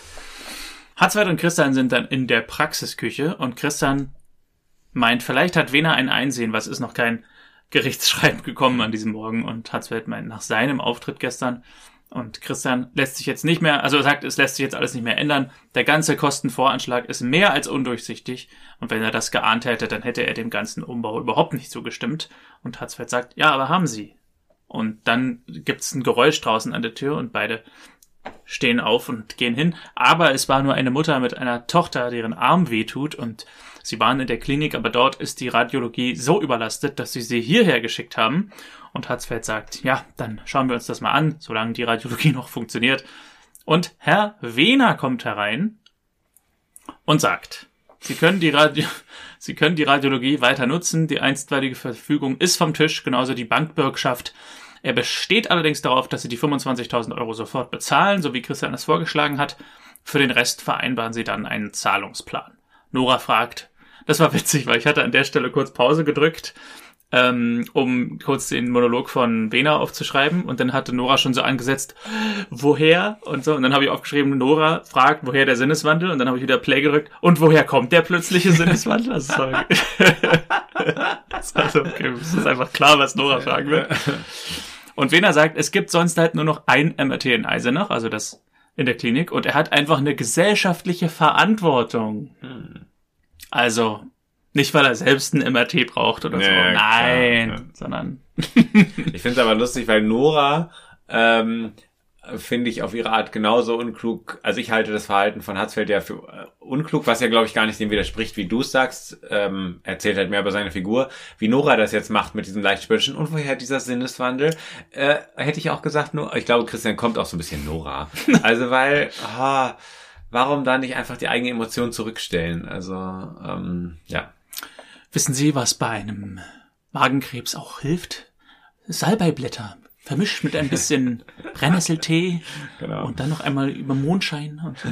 Hatzfeld und Christian sind dann in der Praxisküche und Christian meint, vielleicht hat Wena ein Einsehen, was ist noch kein Gerichtsschreiben gekommen an diesem Morgen und Hatzfeld meint nach seinem Auftritt gestern und Christian lässt sich jetzt nicht mehr, also er sagt, es lässt sich jetzt alles nicht mehr ändern, der ganze Kostenvoranschlag ist mehr als undurchsichtig und wenn er das geahnt hätte, dann hätte er dem ganzen Umbau überhaupt nicht zugestimmt und Hatzfeld sagt, ja, aber haben sie. Und dann gibt's ein Geräusch draußen an der Tür und beide stehen auf und gehen hin. Aber es war nur eine Mutter mit einer Tochter, deren Arm wehtut und sie waren in der Klinik, aber dort ist die Radiologie so überlastet, dass sie sie hierher geschickt haben. Und Hatzfeld sagt, ja, dann schauen wir uns das mal an, solange die Radiologie noch funktioniert. Und Herr Wehner kommt herein und sagt, Sie können die Radio, Sie können die Radiologie weiter nutzen. Die einstweilige Verfügung ist vom Tisch, genauso die Bankbürgschaft. Er besteht allerdings darauf, dass Sie die fünfundzwanzigtausend Euro sofort bezahlen, so wie Christian es vorgeschlagen hat. Für den Rest vereinbaren Sie dann einen Zahlungsplan. Nora fragt, das war witzig, weil ich hatte an der Stelle kurz Pause gedrückt, ähm, um kurz den Monolog von Wena aufzuschreiben. Und dann hatte Nora schon so angesetzt, woher? Und so. Und dann habe ich aufgeschrieben, Nora fragt, woher der Sinneswandel? Und dann habe ich wieder Play gedrückt. Und woher kommt der plötzliche Sinneswandel? Also, sorry. Das war so, okay, es ist einfach klar, was Nora fragen wird. Und Wena sagt, es gibt sonst halt nur noch ein M R T in Eisenach, also das in der Klinik. Und er hat einfach eine gesellschaftliche Verantwortung. Hm. Also... Nicht, weil er selbst ein M R T braucht oder nee, so. Nein, klar, ja. sondern...
Ich finde es aber lustig, weil Nora, ähm, finde ich auf ihre Art genauso unklug. Also ich halte das Verhalten von Hatzfeld ja für äh, unklug, was ja, glaube ich, gar nicht dem widerspricht, wie du es sagst. Ähm, erzählt halt mehr über seine Figur. Wie Nora das jetzt macht mit diesem leicht spöttischen und woher dieser Sinneswandel, äh, hätte ich auch gesagt, nur, ich glaube, Christian kommt auch so ein bisschen Nora. Also weil... Ah, warum da nicht einfach die eigene Emotion zurückstellen? Also, ähm, ja.
Wissen Sie, was bei einem Magenkrebs auch hilft? Salbeiblätter, vermischt mit ein bisschen Brennnesseltee genau. und dann noch einmal über Mondschein. Und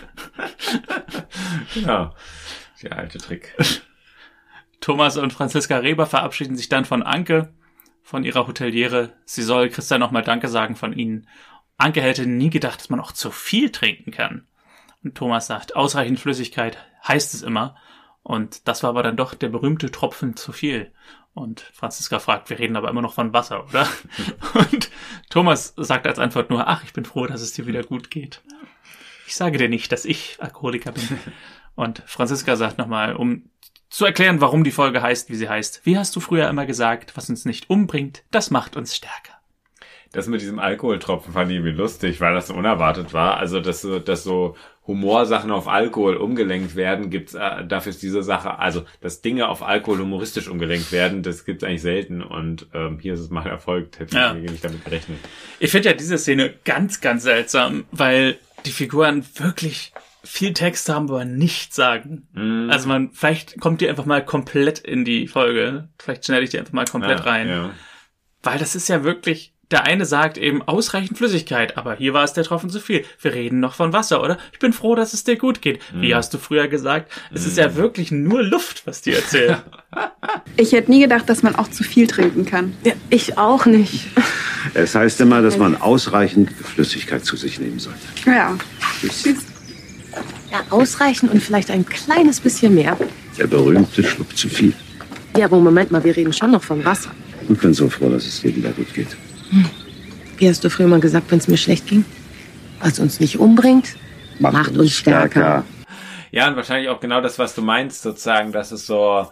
genau, der alte Trick.
Thomas und Franziska Reber verabschieden sich dann von Anke, von ihrer Hoteliere. Sie soll Christian nochmal Danke sagen von ihnen. Anke hätte nie gedacht, dass man auch zu viel trinken kann. Und Thomas sagt, ausreichend Flüssigkeit heißt es immer. Und das war aber dann doch der berühmte Tropfen zu viel. Und Franziska fragt, wir reden aber immer noch von Wasser, oder? Und Thomas sagt als Antwort nur, ach, ich bin froh, dass es dir wieder gut geht. Ich sage dir nicht, dass ich Alkoholiker bin. Und Franziska sagt nochmal, um zu erklären, warum die Folge heißt, wie sie heißt. Wie hast du früher immer gesagt, was uns nicht umbringt, das macht uns stärker.
Das mit diesem Alkoholtropfen fand ich irgendwie lustig, weil das so unerwartet war. Also, dass so, dass so Humorsachen auf Alkohol umgelenkt werden, gibt's, äh, dafür ist diese Sache, also, dass Dinge auf Alkohol humoristisch umgelenkt werden, das gibt's eigentlich selten. Und ähm, hier ist es mal erfolgt, hätte
ja.
ich nicht damit gerechnet.
Ich finde ja diese Szene ganz, ganz seltsam, weil die Figuren wirklich viel Text haben, aber nichts sagen. Mm. Also man, vielleicht kommt die einfach mal komplett in die Folge. Vielleicht schneide ich die einfach mal komplett
ja,
rein.
Ja.
Weil das ist ja wirklich, der eine sagt eben ausreichend Flüssigkeit, aber hier war es der Tropfen zu viel. Wir reden noch von Wasser, oder? Ich bin froh, dass es dir gut geht. Mm. Wie hast du früher gesagt? Es mm. ist ja wirklich nur Luft, was die erzählen.
Ich hätte nie gedacht, dass man auch zu viel trinken kann.
Ja, ich auch nicht.
Es heißt immer, dass man ausreichend Flüssigkeit zu sich nehmen sollte.
Ja.
Tschüss.
Ja, ausreichend und vielleicht ein kleines bisschen mehr.
Der berühmte Schluck zu viel.
Ja, aber Moment mal, wir reden schon noch von Wasser.
Ich bin so froh, dass es dir wieder gut geht.
Hm. Wie hast du früher mal gesagt, wenn es mir schlecht ging? Was uns nicht umbringt, macht, macht uns, uns stärker. stärker.
Ja, und wahrscheinlich auch genau das, was du meinst, sozusagen, dass es so,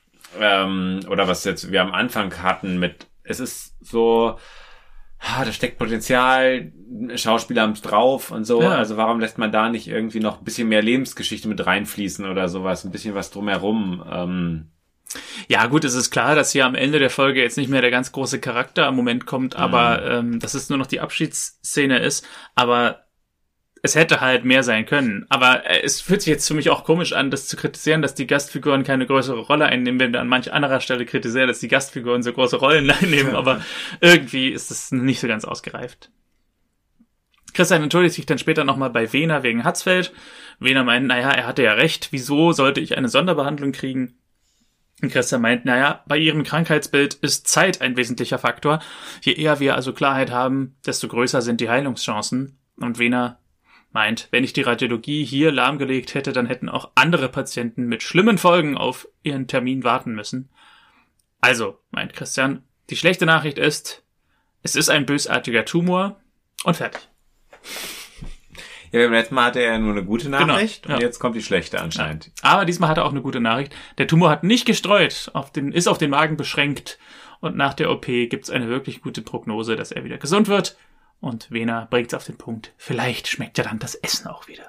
ähm, oder was jetzt wir am Anfang hatten mit, es ist so, ah, da steckt Potenzial, Schauspieler haben's drauf und so. Ja. Also warum lässt man da nicht irgendwie noch ein bisschen mehr Lebensgeschichte mit reinfließen oder sowas, ein bisschen was drumherum? Ähm.
Ja gut, es ist klar, dass hier am Ende der Folge jetzt nicht mehr der ganz große Charakter am Moment kommt, aber mhm. ähm, dass es nur noch die Abschiedsszene ist, aber es hätte halt mehr sein können. Aber äh, es fühlt sich jetzt für mich auch komisch an, das zu kritisieren, dass die Gastfiguren keine größere Rolle einnehmen, wenn wir an manch anderer Stelle kritisieren, dass die Gastfiguren so große Rollen einnehmen, ja. Aber irgendwie ist das nicht so ganz ausgereift. Christian entschuldigt sich dann später nochmal bei Wehner wegen Hatzfeld. Wehner meint, naja, er hatte ja recht, wieso sollte ich eine Sonderbehandlung kriegen? Und Christian meint, naja, bei ihrem Krankheitsbild ist Zeit ein wesentlicher Faktor. Je eher wir also Klarheit haben, desto größer sind die Heilungschancen. Und Wehner meint, wenn ich die Radiologie hier lahmgelegt hätte, dann hätten auch andere Patienten mit schlimmen Folgen auf ihren Termin warten müssen. Also, meint Christian, die schlechte Nachricht ist, es ist ein bösartiger Tumor und fertig.
Ja, beim letzten Mal hatte er nur eine gute Nachricht, genau, ja. Und jetzt kommt die schlechte anscheinend.
Ja. Aber diesmal hat er auch eine gute Nachricht. Der Tumor hat nicht gestreut, auf den, ist auf den Magen beschränkt und nach der O P gibt's eine wirklich gute Prognose, dass er wieder gesund wird. Und Wehner bringt's auf den Punkt. Vielleicht schmeckt ja dann das Essen auch wieder.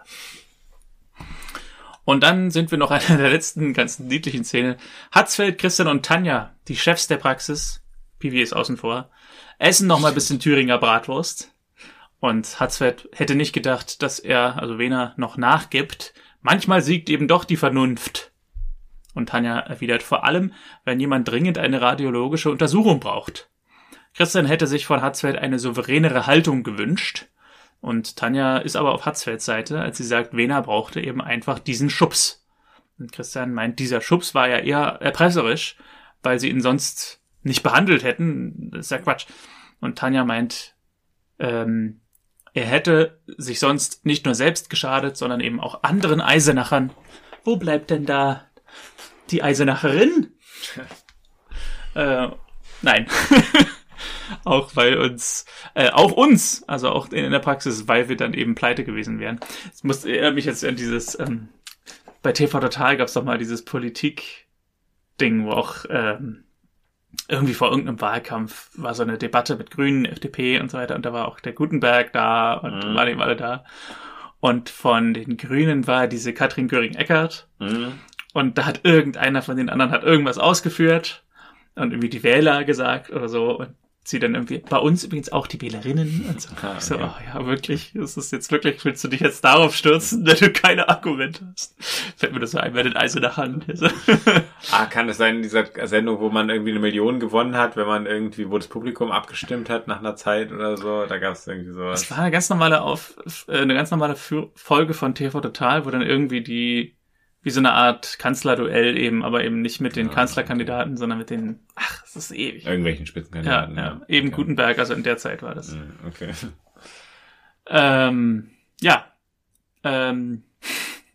Und dann sind wir noch an der letzten ganz niedlichen Szene. Hatzfeld, Christian und Tanja, die Chefs der Praxis, Pivi ist außen vor, essen noch mal ein bisschen Thüringer Bratwurst. Und Hatzfeld hätte nicht gedacht, dass er, also Wehner, noch nachgibt. Manchmal siegt eben doch die Vernunft. Und Tanja erwidert, vor allem, wenn jemand dringend eine radiologische Untersuchung braucht. Christian hätte sich von Hatzfeld eine souveränere Haltung gewünscht. Und Tanja ist aber auf Hatzfelds Seite, als sie sagt, Wehner brauchte eben einfach diesen Schubs. Und Christian meint, dieser Schubs war ja eher erpresserisch, weil sie ihn sonst nicht behandelt hätten. Das ist ja Quatsch. Und Tanja meint, ähm, er hätte sich sonst nicht nur selbst geschadet, sondern eben auch anderen Eisenachern. Wo bleibt denn da die Eisenacherin? äh, nein. Auch weil uns, äh, auch uns, also auch in der Praxis, weil wir dann eben pleite gewesen wären. Es muss, erinnert mich jetzt an dieses, ähm, bei T V Total gab es doch mal dieses Politik-Ding, wo auch ähm, irgendwie vor irgendeinem Wahlkampf war so eine Debatte mit Grünen, F D P und so weiter, und da war auch der Gutenberg da und mhm. waren eben alle da. Und von den Grünen war diese Katrin Göring-Eckardt mhm. und da hat irgendeiner von den anderen hat irgendwas ausgeführt und irgendwie die Wähler gesagt oder so, und sie dann irgendwie, bei uns übrigens auch die Wählerinnen und so. Ah, okay. Ich so, oh ja, wirklich, ist das jetzt wirklich, willst du dich jetzt darauf stürzen, wenn du keine Argumente hast? Fällt mir das so ein, bei den Eisenachern.
Ah, kann es sein, in dieser Sendung, wo man irgendwie eine Million gewonnen hat, wenn man irgendwie, wo das Publikum abgestimmt hat nach einer Zeit oder so, da gab es irgendwie sowas.
Das war eine ganz normale Auf, eine ganz normale Folge von T V Total, wo dann irgendwie die, wie so eine Art Kanzlerduell eben, aber eben nicht mit den ja, Kanzlerkandidaten, okay. sondern mit den, ach, das ist ewig.
Irgendwelchen Spitzenkandidaten.
Ja, ja. ja. eben okay. Gutenberg, also in der Zeit war das.
Okay.
Ähm, ja. Ähm,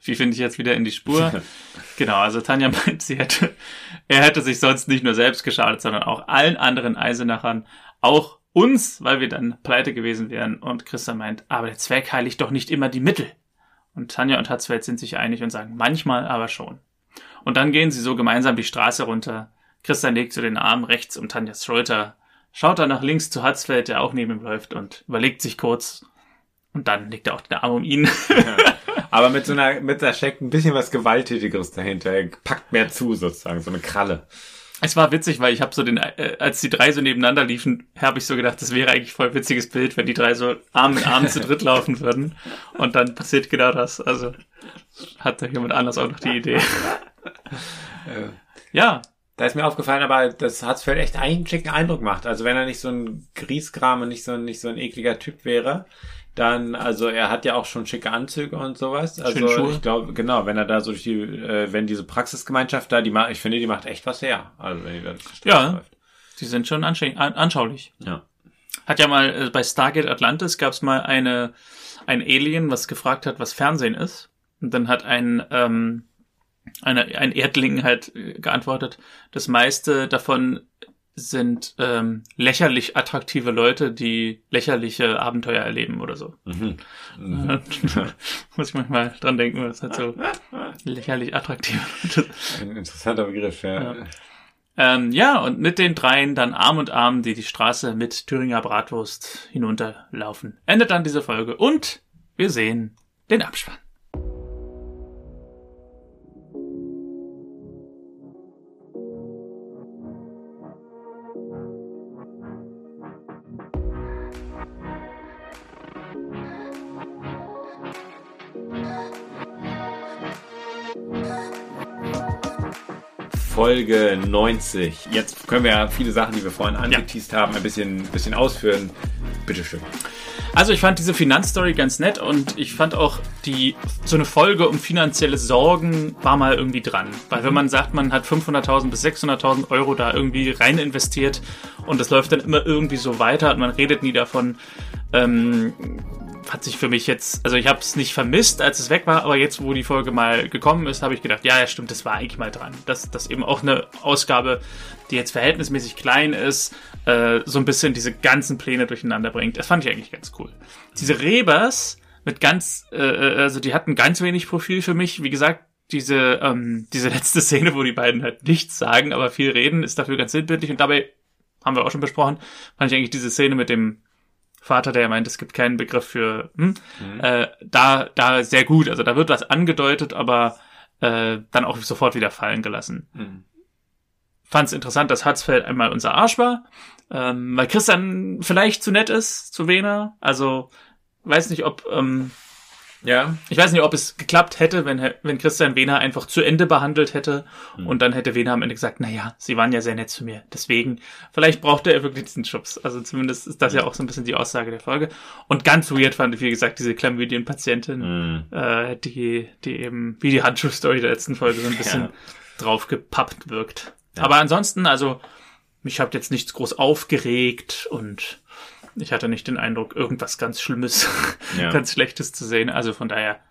wie finde ich jetzt wieder in die Spur? Genau, also Tanja meint, sie hätte, er hätte sich sonst nicht nur selbst geschadet, sondern auch allen anderen Eisenachern, auch uns, weil wir dann pleite gewesen wären. Und Christian meint, aber der Zweck heiligt doch nicht immer die Mittel. Und Tanja und Hatzfeld sind sich einig und sagen, manchmal aber schon. Und dann gehen sie so gemeinsam die Straße runter. Christian legt so den Arm rechts um Tanjas Schulter, schaut dann nach links zu Hatzfeld, der auch neben ihm läuft, und überlegt sich kurz. Und dann legt er auch den Arm um ihn.
Ja. Aber mit so einer, mit da steckt ein bisschen was Gewalttätigeres dahinter. Er packt mehr zu, sozusagen, so eine Kralle.
Es war witzig, weil ich habe so den, äh, als die drei so nebeneinander liefen, habe ich so gedacht, das wäre eigentlich voll witziges Bild, wenn die drei so Arm in Arm zu dritt laufen würden. Und dann passiert genau das. Also hat da jemand anders auch noch die Idee.
Äh,
ja.
Da ist mir aufgefallen, aber das Hatzfeld echt einen schicken Eindruck macht. Also wenn er nicht so ein Grieskram und nicht so, nicht so ein ekliger Typ wäre, dann, also er hat ja auch schon schicke Anzüge und sowas. Also ich glaube, genau, wenn er da so durch die, äh, wenn diese Praxisgemeinschaft da, die macht, ich finde, die macht echt was her. Also wenn die da
ja,
läuft.
Die sind schon anscha- an- anschaulich.
Ja.
Hat ja mal äh, bei Stargate Atlantis gab es mal eine ein Alien, was gefragt hat, was Fernsehen ist. Und dann hat ein ähm, eine, ein Erdling halt äh, geantwortet, das meiste davon sind ähm, lächerlich attraktive Leute, die lächerliche Abenteuer erleben oder so.
Mhm. Mhm.
Muss ich manchmal dran denken, das hat so lächerlich attraktiv.
Ein interessanter Begriff, ja.
Ja. Ähm, ja, und mit den dreien dann Arm und Arm, die die Straße mit Thüringer Bratwurst hinunterlaufen. Endet dann diese Folge und wir sehen den Abspann.
Folge neunzig. Jetzt können wir ja viele Sachen, die wir vorhin angeteased ja. haben, ein bisschen, bisschen ausführen. Bitteschön.
Also ich fand diese Finanzstory ganz nett und ich fand auch die so eine Folge um finanzielle Sorgen war mal irgendwie dran. Weil wenn man sagt, man hat fünfhunderttausend bis sechshunderttausend Euro da irgendwie rein investiert und das läuft dann immer irgendwie so weiter und man redet nie davon, ähm, hat sich für mich jetzt, also ich habe es nicht vermisst, als es weg war, aber jetzt, wo die Folge mal gekommen ist, habe ich gedacht, ja, ja, stimmt, das war eigentlich mal dran. Dass das eben auch eine Ausgabe, die jetzt verhältnismäßig klein ist, äh, so ein bisschen diese ganzen Pläne durcheinander bringt. Das fand ich eigentlich ganz cool. Diese Rebers mit ganz, äh, also die hatten ganz wenig Profil für mich. Wie gesagt, diese, ähm, diese letzte Szene, wo die beiden halt nichts sagen, aber viel reden, ist dafür ganz sinnbildlich und dabei, haben wir auch schon besprochen, fand ich eigentlich diese Szene mit dem Vater, der meint, es gibt keinen Begriff für, hm, mhm. äh, da, da sehr gut. Also da wird was angedeutet, aber äh, dann auch sofort wieder fallen gelassen. Mhm. Fand es interessant, dass Hatzfeld einmal unser Arsch war, ähm, weil Christian vielleicht zu nett ist zu Wehner. Also weiß nicht, ob ähm, ja, ich weiß nicht, ob es geklappt hätte, wenn wenn Christian Wehner einfach zu Ende behandelt hätte mhm. und dann hätte Wehner am Ende gesagt, na ja, sie waren ja sehr nett zu mir. Deswegen, vielleicht brauchte er wirklich diesen Schubs. Also zumindest ist das ja auch so ein bisschen die Aussage der Folge. Und ganz weird fand ich, wie gesagt, diese Chlamydien-Patientin, mhm. äh, die die eben wie die Handschuh-Story der letzten Folge so ein bisschen ja. draufgepappt wirkt. Ja. Aber ansonsten, also mich hat jetzt nichts groß aufgeregt und ich hatte nicht den Eindruck, irgendwas ganz Schlimmes, ja. ganz Schlechtes zu sehen. Also von daher,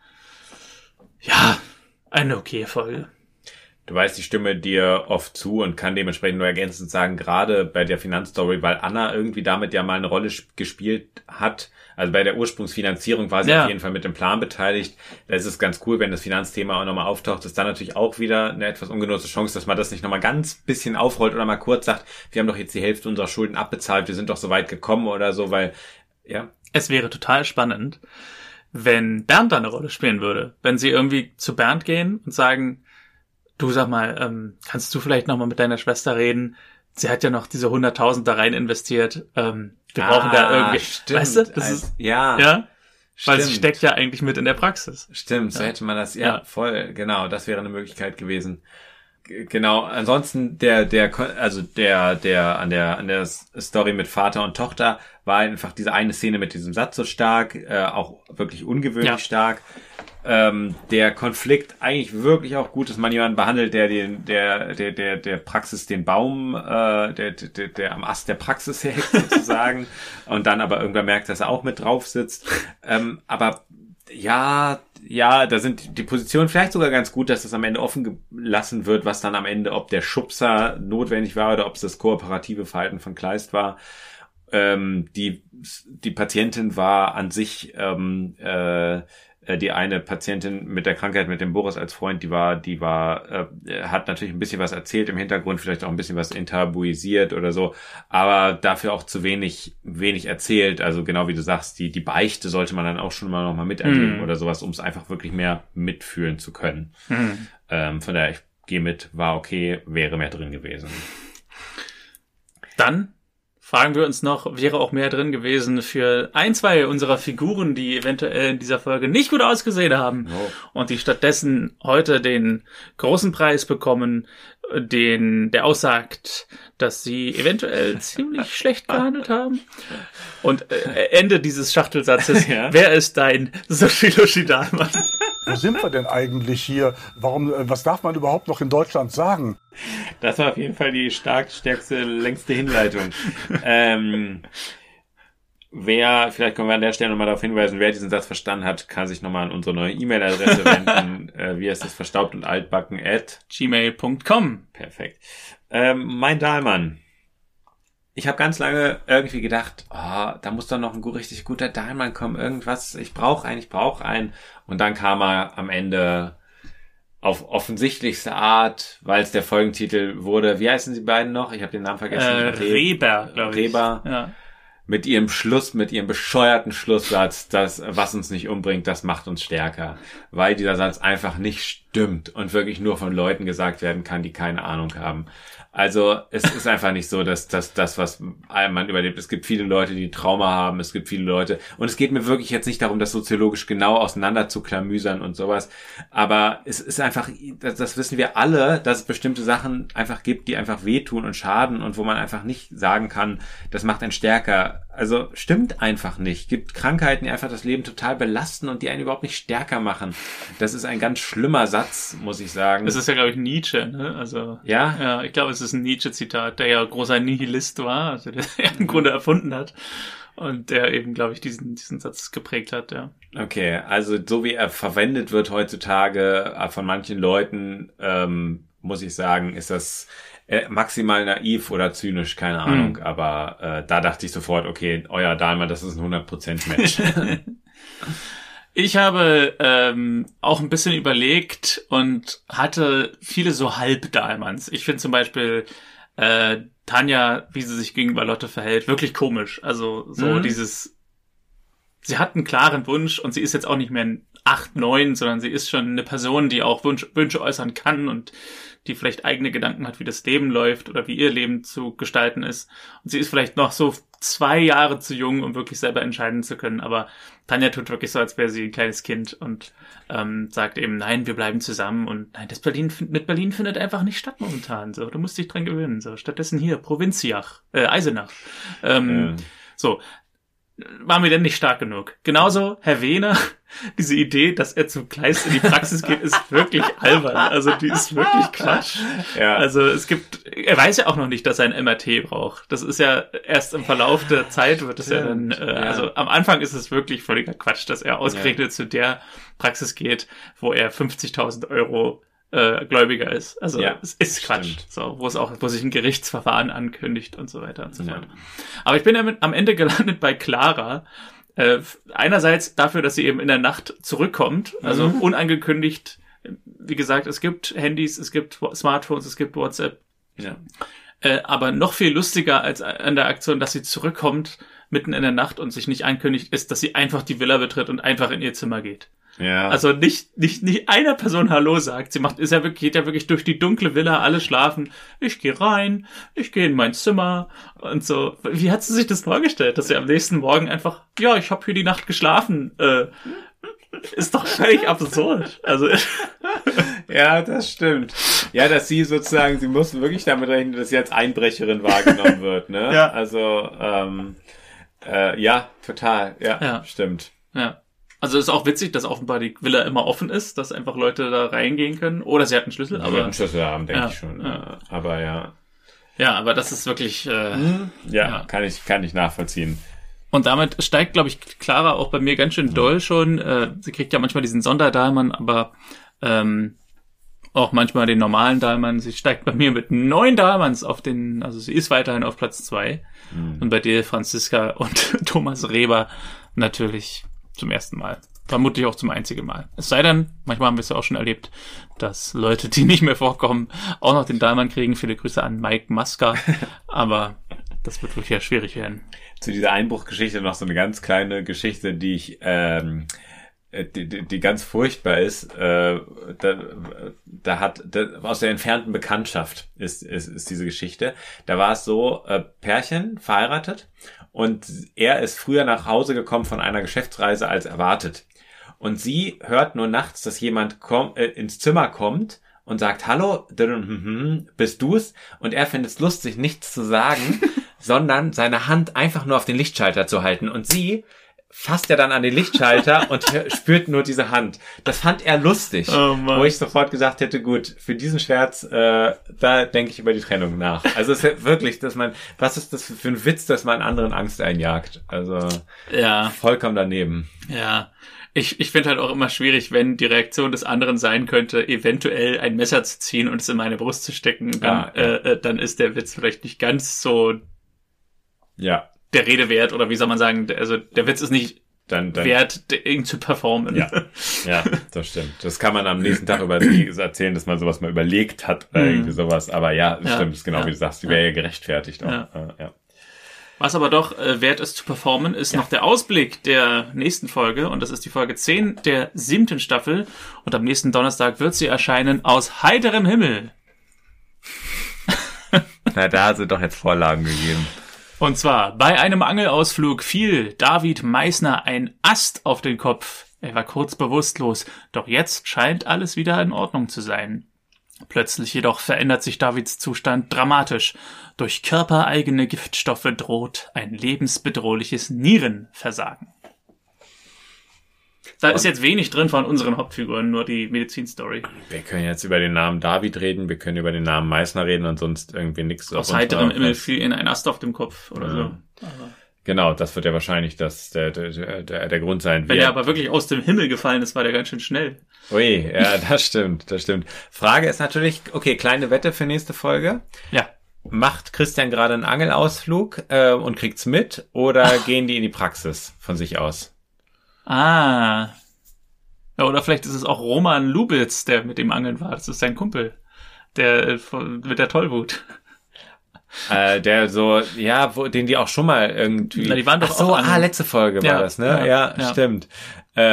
ja, eine okaye Folge.
Du weißt, ich stimme dir oft zu und kann dementsprechend nur ergänzend sagen, gerade bei der Finanzstory, weil Anna irgendwie damit ja mal eine Rolle gespielt hat. Also bei der Ursprungsfinanzierung war sie ja. auf jeden Fall mit dem Plan beteiligt. Da ist es ganz cool, wenn das Finanzthema auch nochmal auftaucht. Das ist dann natürlich auch wieder eine etwas ungenutzte Chance, dass man das nicht nochmal ganz bisschen aufrollt oder mal kurz sagt, wir haben doch jetzt die Hälfte unserer Schulden abbezahlt, wir sind doch so weit gekommen oder so, weil, ja.
Es wäre total spannend, wenn Bernd da eine Rolle spielen würde. Wenn sie irgendwie zu Bernd gehen und sagen, du sag mal, ähm, kannst du vielleicht nochmal mit deiner Schwester reden? Sie hat ja noch diese hunderttausend da rein investiert. Ähm, wir ah, brauchen da irgendwie,
stimmt.
Weißt du? Das
Als,
ist,
ja,
ja, weil
stimmt.
sie steckt ja eigentlich mit in der Praxis.
Stimmt, so
ja.
hätte man das, ja,
ja,
voll, genau, das wäre eine Möglichkeit gewesen. G- Genau, ansonsten der, der, also der, der, an der, an der Story mit Vater und Tochter war einfach diese eine Szene mit diesem Satz so stark, äh, auch wirklich ungewöhnlich
ja.
stark. Ähm, der Konflikt eigentlich wirklich auch gut, dass man jemanden behandelt, der den, der, der, der, der Praxis den Baum, äh, der, der, der am Ast der Praxis hängt sozusagen und dann aber irgendwann merkt, dass er auch mit drauf sitzt. Ähm, aber ja, ja, da sind die Positionen vielleicht sogar ganz gut, dass das am Ende offen gelassen wird, was dann am Ende, ob der Schubser notwendig war oder ob es das kooperative Verhalten von Kleist war. Ähm, die, die Patientin war an sich, ähm, äh, die eine Patientin mit der Krankheit, mit dem Boris als Freund, die war, die war, äh, hat natürlich ein bisschen was erzählt im Hintergrund, vielleicht auch ein bisschen was enttabuisiert oder so, aber dafür auch zu wenig, wenig erzählt. Also genau wie du sagst, die, die Beichte sollte man dann auch schon mal noch mal miterleben mm. oder sowas, um es einfach wirklich mehr mitfühlen zu können. Mm. Ähm, von daher, ich gehe mit, war okay, wäre mehr drin gewesen.
Dann fragen wir uns noch, wäre auch mehr drin gewesen für ein, zwei unserer Figuren, die eventuell in dieser Folge nicht gut ausgesehen haben oh. und die stattdessen heute den großen Preis bekommen, den der aussagt, dass sie eventuell ziemlich schlecht gehandelt haben. Und äh, Ende dieses Schachtelsatzes, ja. Wer ist dein Sophie Dahlmann?
Wo sind wir denn eigentlich hier? Warum, was darf man überhaupt noch in Deutschland sagen?
Das war auf jeden Fall die stark, stärkste, längste Hinleitung. ähm, wer, vielleicht können wir an der Stelle nochmal darauf hinweisen, wer diesen Satz verstanden hat, kann sich nochmal an unsere neue E-Mail-Adresse wenden. äh, wie heißt das? Verstaubt und altbacken at
gmail punkt com.
Perfekt. Ähm, mein Dahlmann. Ich habe ganz lange irgendwie gedacht, oh, da muss doch noch ein richtig guter Dahlmann kommen, irgendwas, ich brauche einen, ich brauche einen. Und dann kam er am Ende auf offensichtlichste Art, weil es der Folgentitel wurde. Wie heißen sie beiden noch? Ich habe den Namen vergessen.
Äh, Reber, glaube ich.
Reber.
Ja.
Mit ihrem Schluss, mit ihrem bescheuerten Schlusssatz, das, was uns nicht umbringt, das macht uns stärker. Weil dieser Satz einfach nicht stimmt und wirklich nur von Leuten gesagt werden kann, die keine Ahnung haben. Also es ist einfach nicht so, dass dass das, was man überlebt. Es gibt viele Leute, die Trauma haben. Es gibt viele Leute. Und es geht mir wirklich jetzt nicht darum, das soziologisch genau auseinander zu klamüsern und sowas. Aber es ist einfach, das, das wissen wir alle, dass es bestimmte Sachen einfach gibt, die einfach wehtun und schaden und wo man einfach nicht sagen kann, das macht einen stärker. Also stimmt einfach nicht. Es gibt Krankheiten, die einfach das Leben total belasten und die einen überhaupt nicht stärker machen. Das ist ein ganz schlimmer Satz, muss ich sagen.
Das ist ja, glaube ich, Nietzsche, ne? Also
ja,
ja, ich glaube, es ist ein Nietzsche-Zitat, der ja großer Nihilist war, also der er im Grunde erfunden hat und der eben, glaube ich, diesen diesen Satz geprägt hat, ja.
Okay, also so wie er verwendet wird heutzutage von manchen Leuten, ähm, muss ich sagen, ist das maximal naiv oder zynisch, keine Ahnung, hm. aber äh, da dachte ich sofort, okay, euer Dahlmann, das ist ein hundert Prozent Match.
Ich habe ähm, auch ein bisschen überlegt und hatte viele so Halb-Dahlmanns. Ich finde zum Beispiel äh, Tanja, wie sie sich gegenüber Lotte verhält, wirklich komisch. Also so mhm. dieses, sie hat einen klaren Wunsch und sie ist jetzt auch nicht mehr ein acht, neun, sondern sie ist schon eine Person, die auch Wunsch, Wünsche äußern kann und die vielleicht eigene Gedanken hat, wie das Leben läuft oder wie ihr Leben zu gestalten ist. Und sie ist vielleicht noch so zwei Jahre zu jung, um wirklich selber entscheiden zu können. Aber Tanja tut wirklich so, als wäre sie ein kleines Kind und ähm, sagt eben, nein, wir bleiben zusammen. Und nein, das Berlin mit Berlin findet einfach nicht statt momentan. So, du musst dich dran gewöhnen. So, stattdessen hier Provinziach, äh, Eisenach. Ähm, ja. So. War mir denn nicht stark genug. Genauso Herr Wehner, diese Idee, dass er zum Kleist in die Praxis geht, ist wirklich albern. Also die ist wirklich Quatsch. Ja. Also es gibt, er weiß ja auch noch nicht, dass er ein M R T braucht. Das ist ja erst im Verlauf der Zeit wird es ja dann, äh, ja. also am Anfang ist es wirklich völliger Quatsch, dass er ausgerechnet ja. zu der Praxis geht, wo er fünfzigtausend Euro Äh, Gläubiger ist. Also ja, es ist Quatsch. Stimmt. So, wo es auch, wo sich ein Gerichtsverfahren ankündigt und so weiter und so fort. Ja. Aber ich bin ja mit, am Ende gelandet bei Clara. Äh, einerseits dafür, dass sie eben in der Nacht zurückkommt, also mhm. unangekündigt. Wie gesagt, es gibt Handys, es gibt Smartphones, es gibt WhatsApp. Ja. Äh, aber noch viel lustiger als an der Aktion, dass sie zurückkommt mitten in der Nacht und sich nicht ankündigt, ist, dass sie einfach die Villa betritt und einfach in ihr Zimmer geht.
Ja.
Also nicht, nicht, nicht einer Person Hallo sagt. Sie macht, ist ja wirklich, geht ja wirklich durch die dunkle Villa, alle schlafen. Ich gehe rein, ich gehe in mein Zimmer und so. Wie hat sie sich das vorgestellt, dass sie am nächsten Morgen einfach, ja, ich habe hier die Nacht geschlafen, äh, ist doch völlig absurd. Also
ja, das stimmt. Ja, dass sie sozusagen, sie muss wirklich damit rechnen, dass sie als Einbrecherin wahrgenommen wird, ne?
Ja.
Also, ähm, äh, ja, total. Ja,
ja,
stimmt.
Ja. Also ist auch witzig, dass offenbar die Villa immer offen ist, dass einfach Leute da reingehen können. Oder sie hat einen Schlüssel.
Sie
aber
einen Schlüssel haben, denke
ja,
ich schon.
Ja.
Aber ja.
Ja, aber das ist wirklich... Äh,
ja, ja, kann ich kann ich nachvollziehen.
Und damit steigt, glaube ich, Clara auch bei mir ganz schön doll schon. Äh, sie kriegt ja manchmal diesen Sonderdalmann, aber ähm, auch manchmal den normalen Dalmann. Sie steigt bei mir mit neun Dalmanns auf den, also sie ist weiterhin auf Platz zwei. Mhm. Und bei dir, Franziska und Thomas Reber, natürlich zum ersten Mal. Vermutlich auch zum einzigen Mal. Es sei denn, manchmal haben wir es ja auch schon erlebt, dass Leute, die nicht mehr vorkommen, auch noch den Dalmann kriegen. Viele Grüße an Mike Maska. Aber das wird wirklich ja schwierig werden.
Zu dieser Einbruchgeschichte noch so eine ganz kleine Geschichte, die ich, ähm, die, die, die ganz furchtbar ist. Äh, da, da hat, da, aus der entfernten Bekanntschaft ist, ist, ist diese Geschichte. Da war es so, äh, Pärchen, verheiratet, und er ist früher nach Hause gekommen von einer Geschäftsreise als erwartet. Und sie hört nur nachts, dass jemand komm, äh, ins Zimmer kommt und sagt, hallo, bist du's? Und er findet es lustig, nichts zu sagen, sondern seine Hand einfach nur auf den Lichtschalter zu halten. Und sie fasst er dann an den Lichtschalter und spürt nur diese Hand. Das fand er lustig, oh wo ich sofort gesagt hätte, gut, für diesen Scherz, äh, da denke ich über die Trennung nach. Also es ist wirklich, dass man, was ist das für ein Witz, dass man anderen Angst einjagt? Also
ja,
vollkommen daneben.
Ja. Ich, ich finde halt auch immer schwierig, wenn die Reaktion des anderen sein könnte, eventuell ein Messer zu ziehen und es in meine Brust zu stecken, dann, ja, ja. Äh, dann ist der Witz vielleicht nicht ganz so
ja.
der Rede wert, oder wie soll man sagen, also der Witz ist nicht dann, dann, wert, ihn zu performen.
Ja. ja, das stimmt. Das kann man am nächsten Tag über erzählen, dass man sowas mal überlegt hat, oder irgendwie sowas, aber ja, ja stimmt, ist genau ja. wie du sagst, die wäre ja gerechtfertigt auch. Ja. Äh, ja.
Was aber doch äh, wert ist zu performen, ist ja. noch der Ausblick der nächsten Folge. Und das ist die Folge zehn der siebten Staffel. Und am nächsten Donnerstag wird sie erscheinen, aus heiterem Himmel.
Na, da hat sie doch jetzt Vorlagen gegeben.
Und zwar, bei einem Angelausflug fiel David Meissner ein Ast auf den Kopf. Er war kurz bewusstlos. Doch jetzt scheint alles wieder in Ordnung zu sein. Plötzlich jedoch verändert sich Davids Zustand dramatisch. Durch körpereigene Giftstoffe droht ein lebensbedrohliches Nierenversagen. Da ist jetzt wenig drin von unseren Hauptfiguren, nur die Medizinstory.
Wir können jetzt über den Namen David reden, wir können über den Namen Meissner reden und sonst irgendwie nichts.
Aus heiterem Himmel fiel ihnen ein Ast auf dem Kopf oder ja. so.
Aber genau, das wird ja wahrscheinlich das, der, der, der, der Grund sein.
Wenn er aber wirklich aus dem Himmel gefallen ist, war der ganz schön schnell.
Ui, ja, das stimmt, das stimmt. Frage ist natürlich, okay, kleine Wette für nächste Folge.
Ja.
Macht Christian gerade einen Angelausflug äh, und kriegt's mit, oder Ach. gehen die in die Praxis von sich aus?
Ah. Ja, oder vielleicht ist es auch Roman Lubitz, der mit dem Angeln war. Das ist sein Kumpel. Der mit der Tollwut.
Äh, der so, ja, wo, den die auch schon mal irgendwie...
Na, die waren doch
Ach so,
auch
ah, letzte Folge war
ja,
das, ne?
Ja,
ja,
ja.
stimmt. Äh,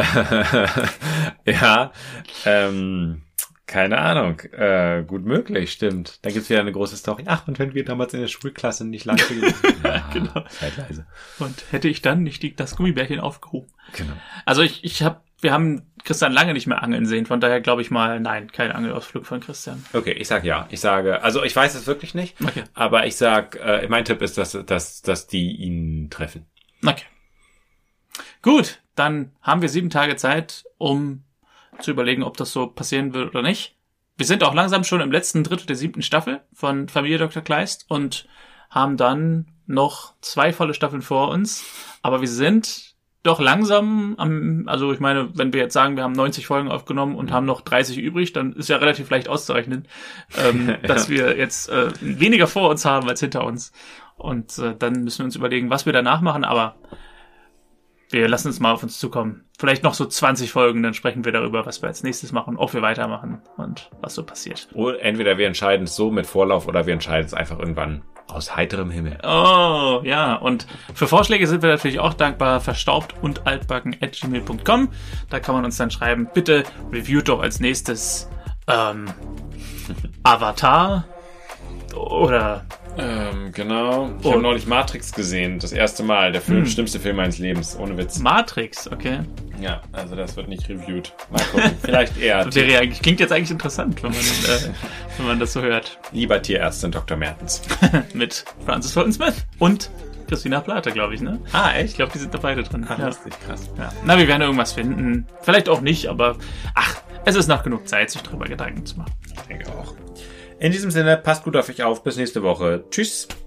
ja, ähm, keine Ahnung. Äh, gut möglich, stimmt. Da gibt's wieder eine große Story. Ach, und wenn wir damals in der Schulklasse nicht lang gewesen
ja, genau.
Zeitweise.
Und hätte ich dann nicht die, das Gummibärchen aufgehoben.
Genau.
Also ich, ich habe, wir haben Christian lange nicht mehr angeln sehen, von daher glaube ich mal, nein, kein Angelausflug von Christian.
Okay, ich sag ja. Ich sage, also ich weiß es wirklich nicht,
okay.
aber ich sag, äh, mein Tipp ist, dass, dass, dass die ihn treffen.
Okay. Gut, dann haben wir sieben Tage Zeit, um zu überlegen, ob das so passieren wird oder nicht. Wir sind auch langsam schon im letzten Drittel der siebten Staffel von Familie Doktor Kleist und haben dann noch zwei volle Staffeln vor uns. Aber wir sind doch langsam am, also ich meine, wenn wir jetzt sagen, wir haben neunzig Folgen aufgenommen und haben noch dreißig übrig, dann ist ja relativ leicht auszurechnen, ähm, dass wir jetzt äh, weniger vor uns haben als hinter uns. Und äh, dann müssen wir uns überlegen, was wir danach machen, aber wir lassen es mal auf uns zukommen. Vielleicht noch so zwanzig Folgen, dann sprechen wir darüber, was wir als nächstes machen, ob wir weitermachen und was so passiert.
Oder entweder wir entscheiden es so mit Vorlauf oder wir entscheiden es einfach irgendwann aus heiterem Himmel.
Oh, ja. Und für Vorschläge sind wir natürlich auch dankbar. Verstaubt und altbacken at gmail punkt com. Da kann man uns dann schreiben, bitte reviewt doch als nächstes ähm, Avatar oder...
Ähm, genau. Ich habe neulich Matrix gesehen, das erste Mal. Der Film,
hm.
schlimmste Film meines Lebens, ohne Witz.
Matrix, okay.
Ja, also das wird nicht reviewed. Mal gucken. Vielleicht eher.
Das wäre ja eigentlich, klingt jetzt eigentlich interessant, wenn man, äh, wenn man das so hört.
Lieber Tierärztin Doktor Mertens.
Mit Francis Fulton Smith und Christina Plate, glaube ich, ne?
Ah, echt?
Ich glaube, die sind da beide drin.
Ach,
ja.
lustig, krass.
Ja. Na, wir werden irgendwas finden. Vielleicht auch nicht, aber ach, es ist noch genug Zeit, sich darüber Gedanken zu machen.
Ich denke auch. In diesem Sinne, passt gut auf euch auf. Bis nächste Woche. Tschüss.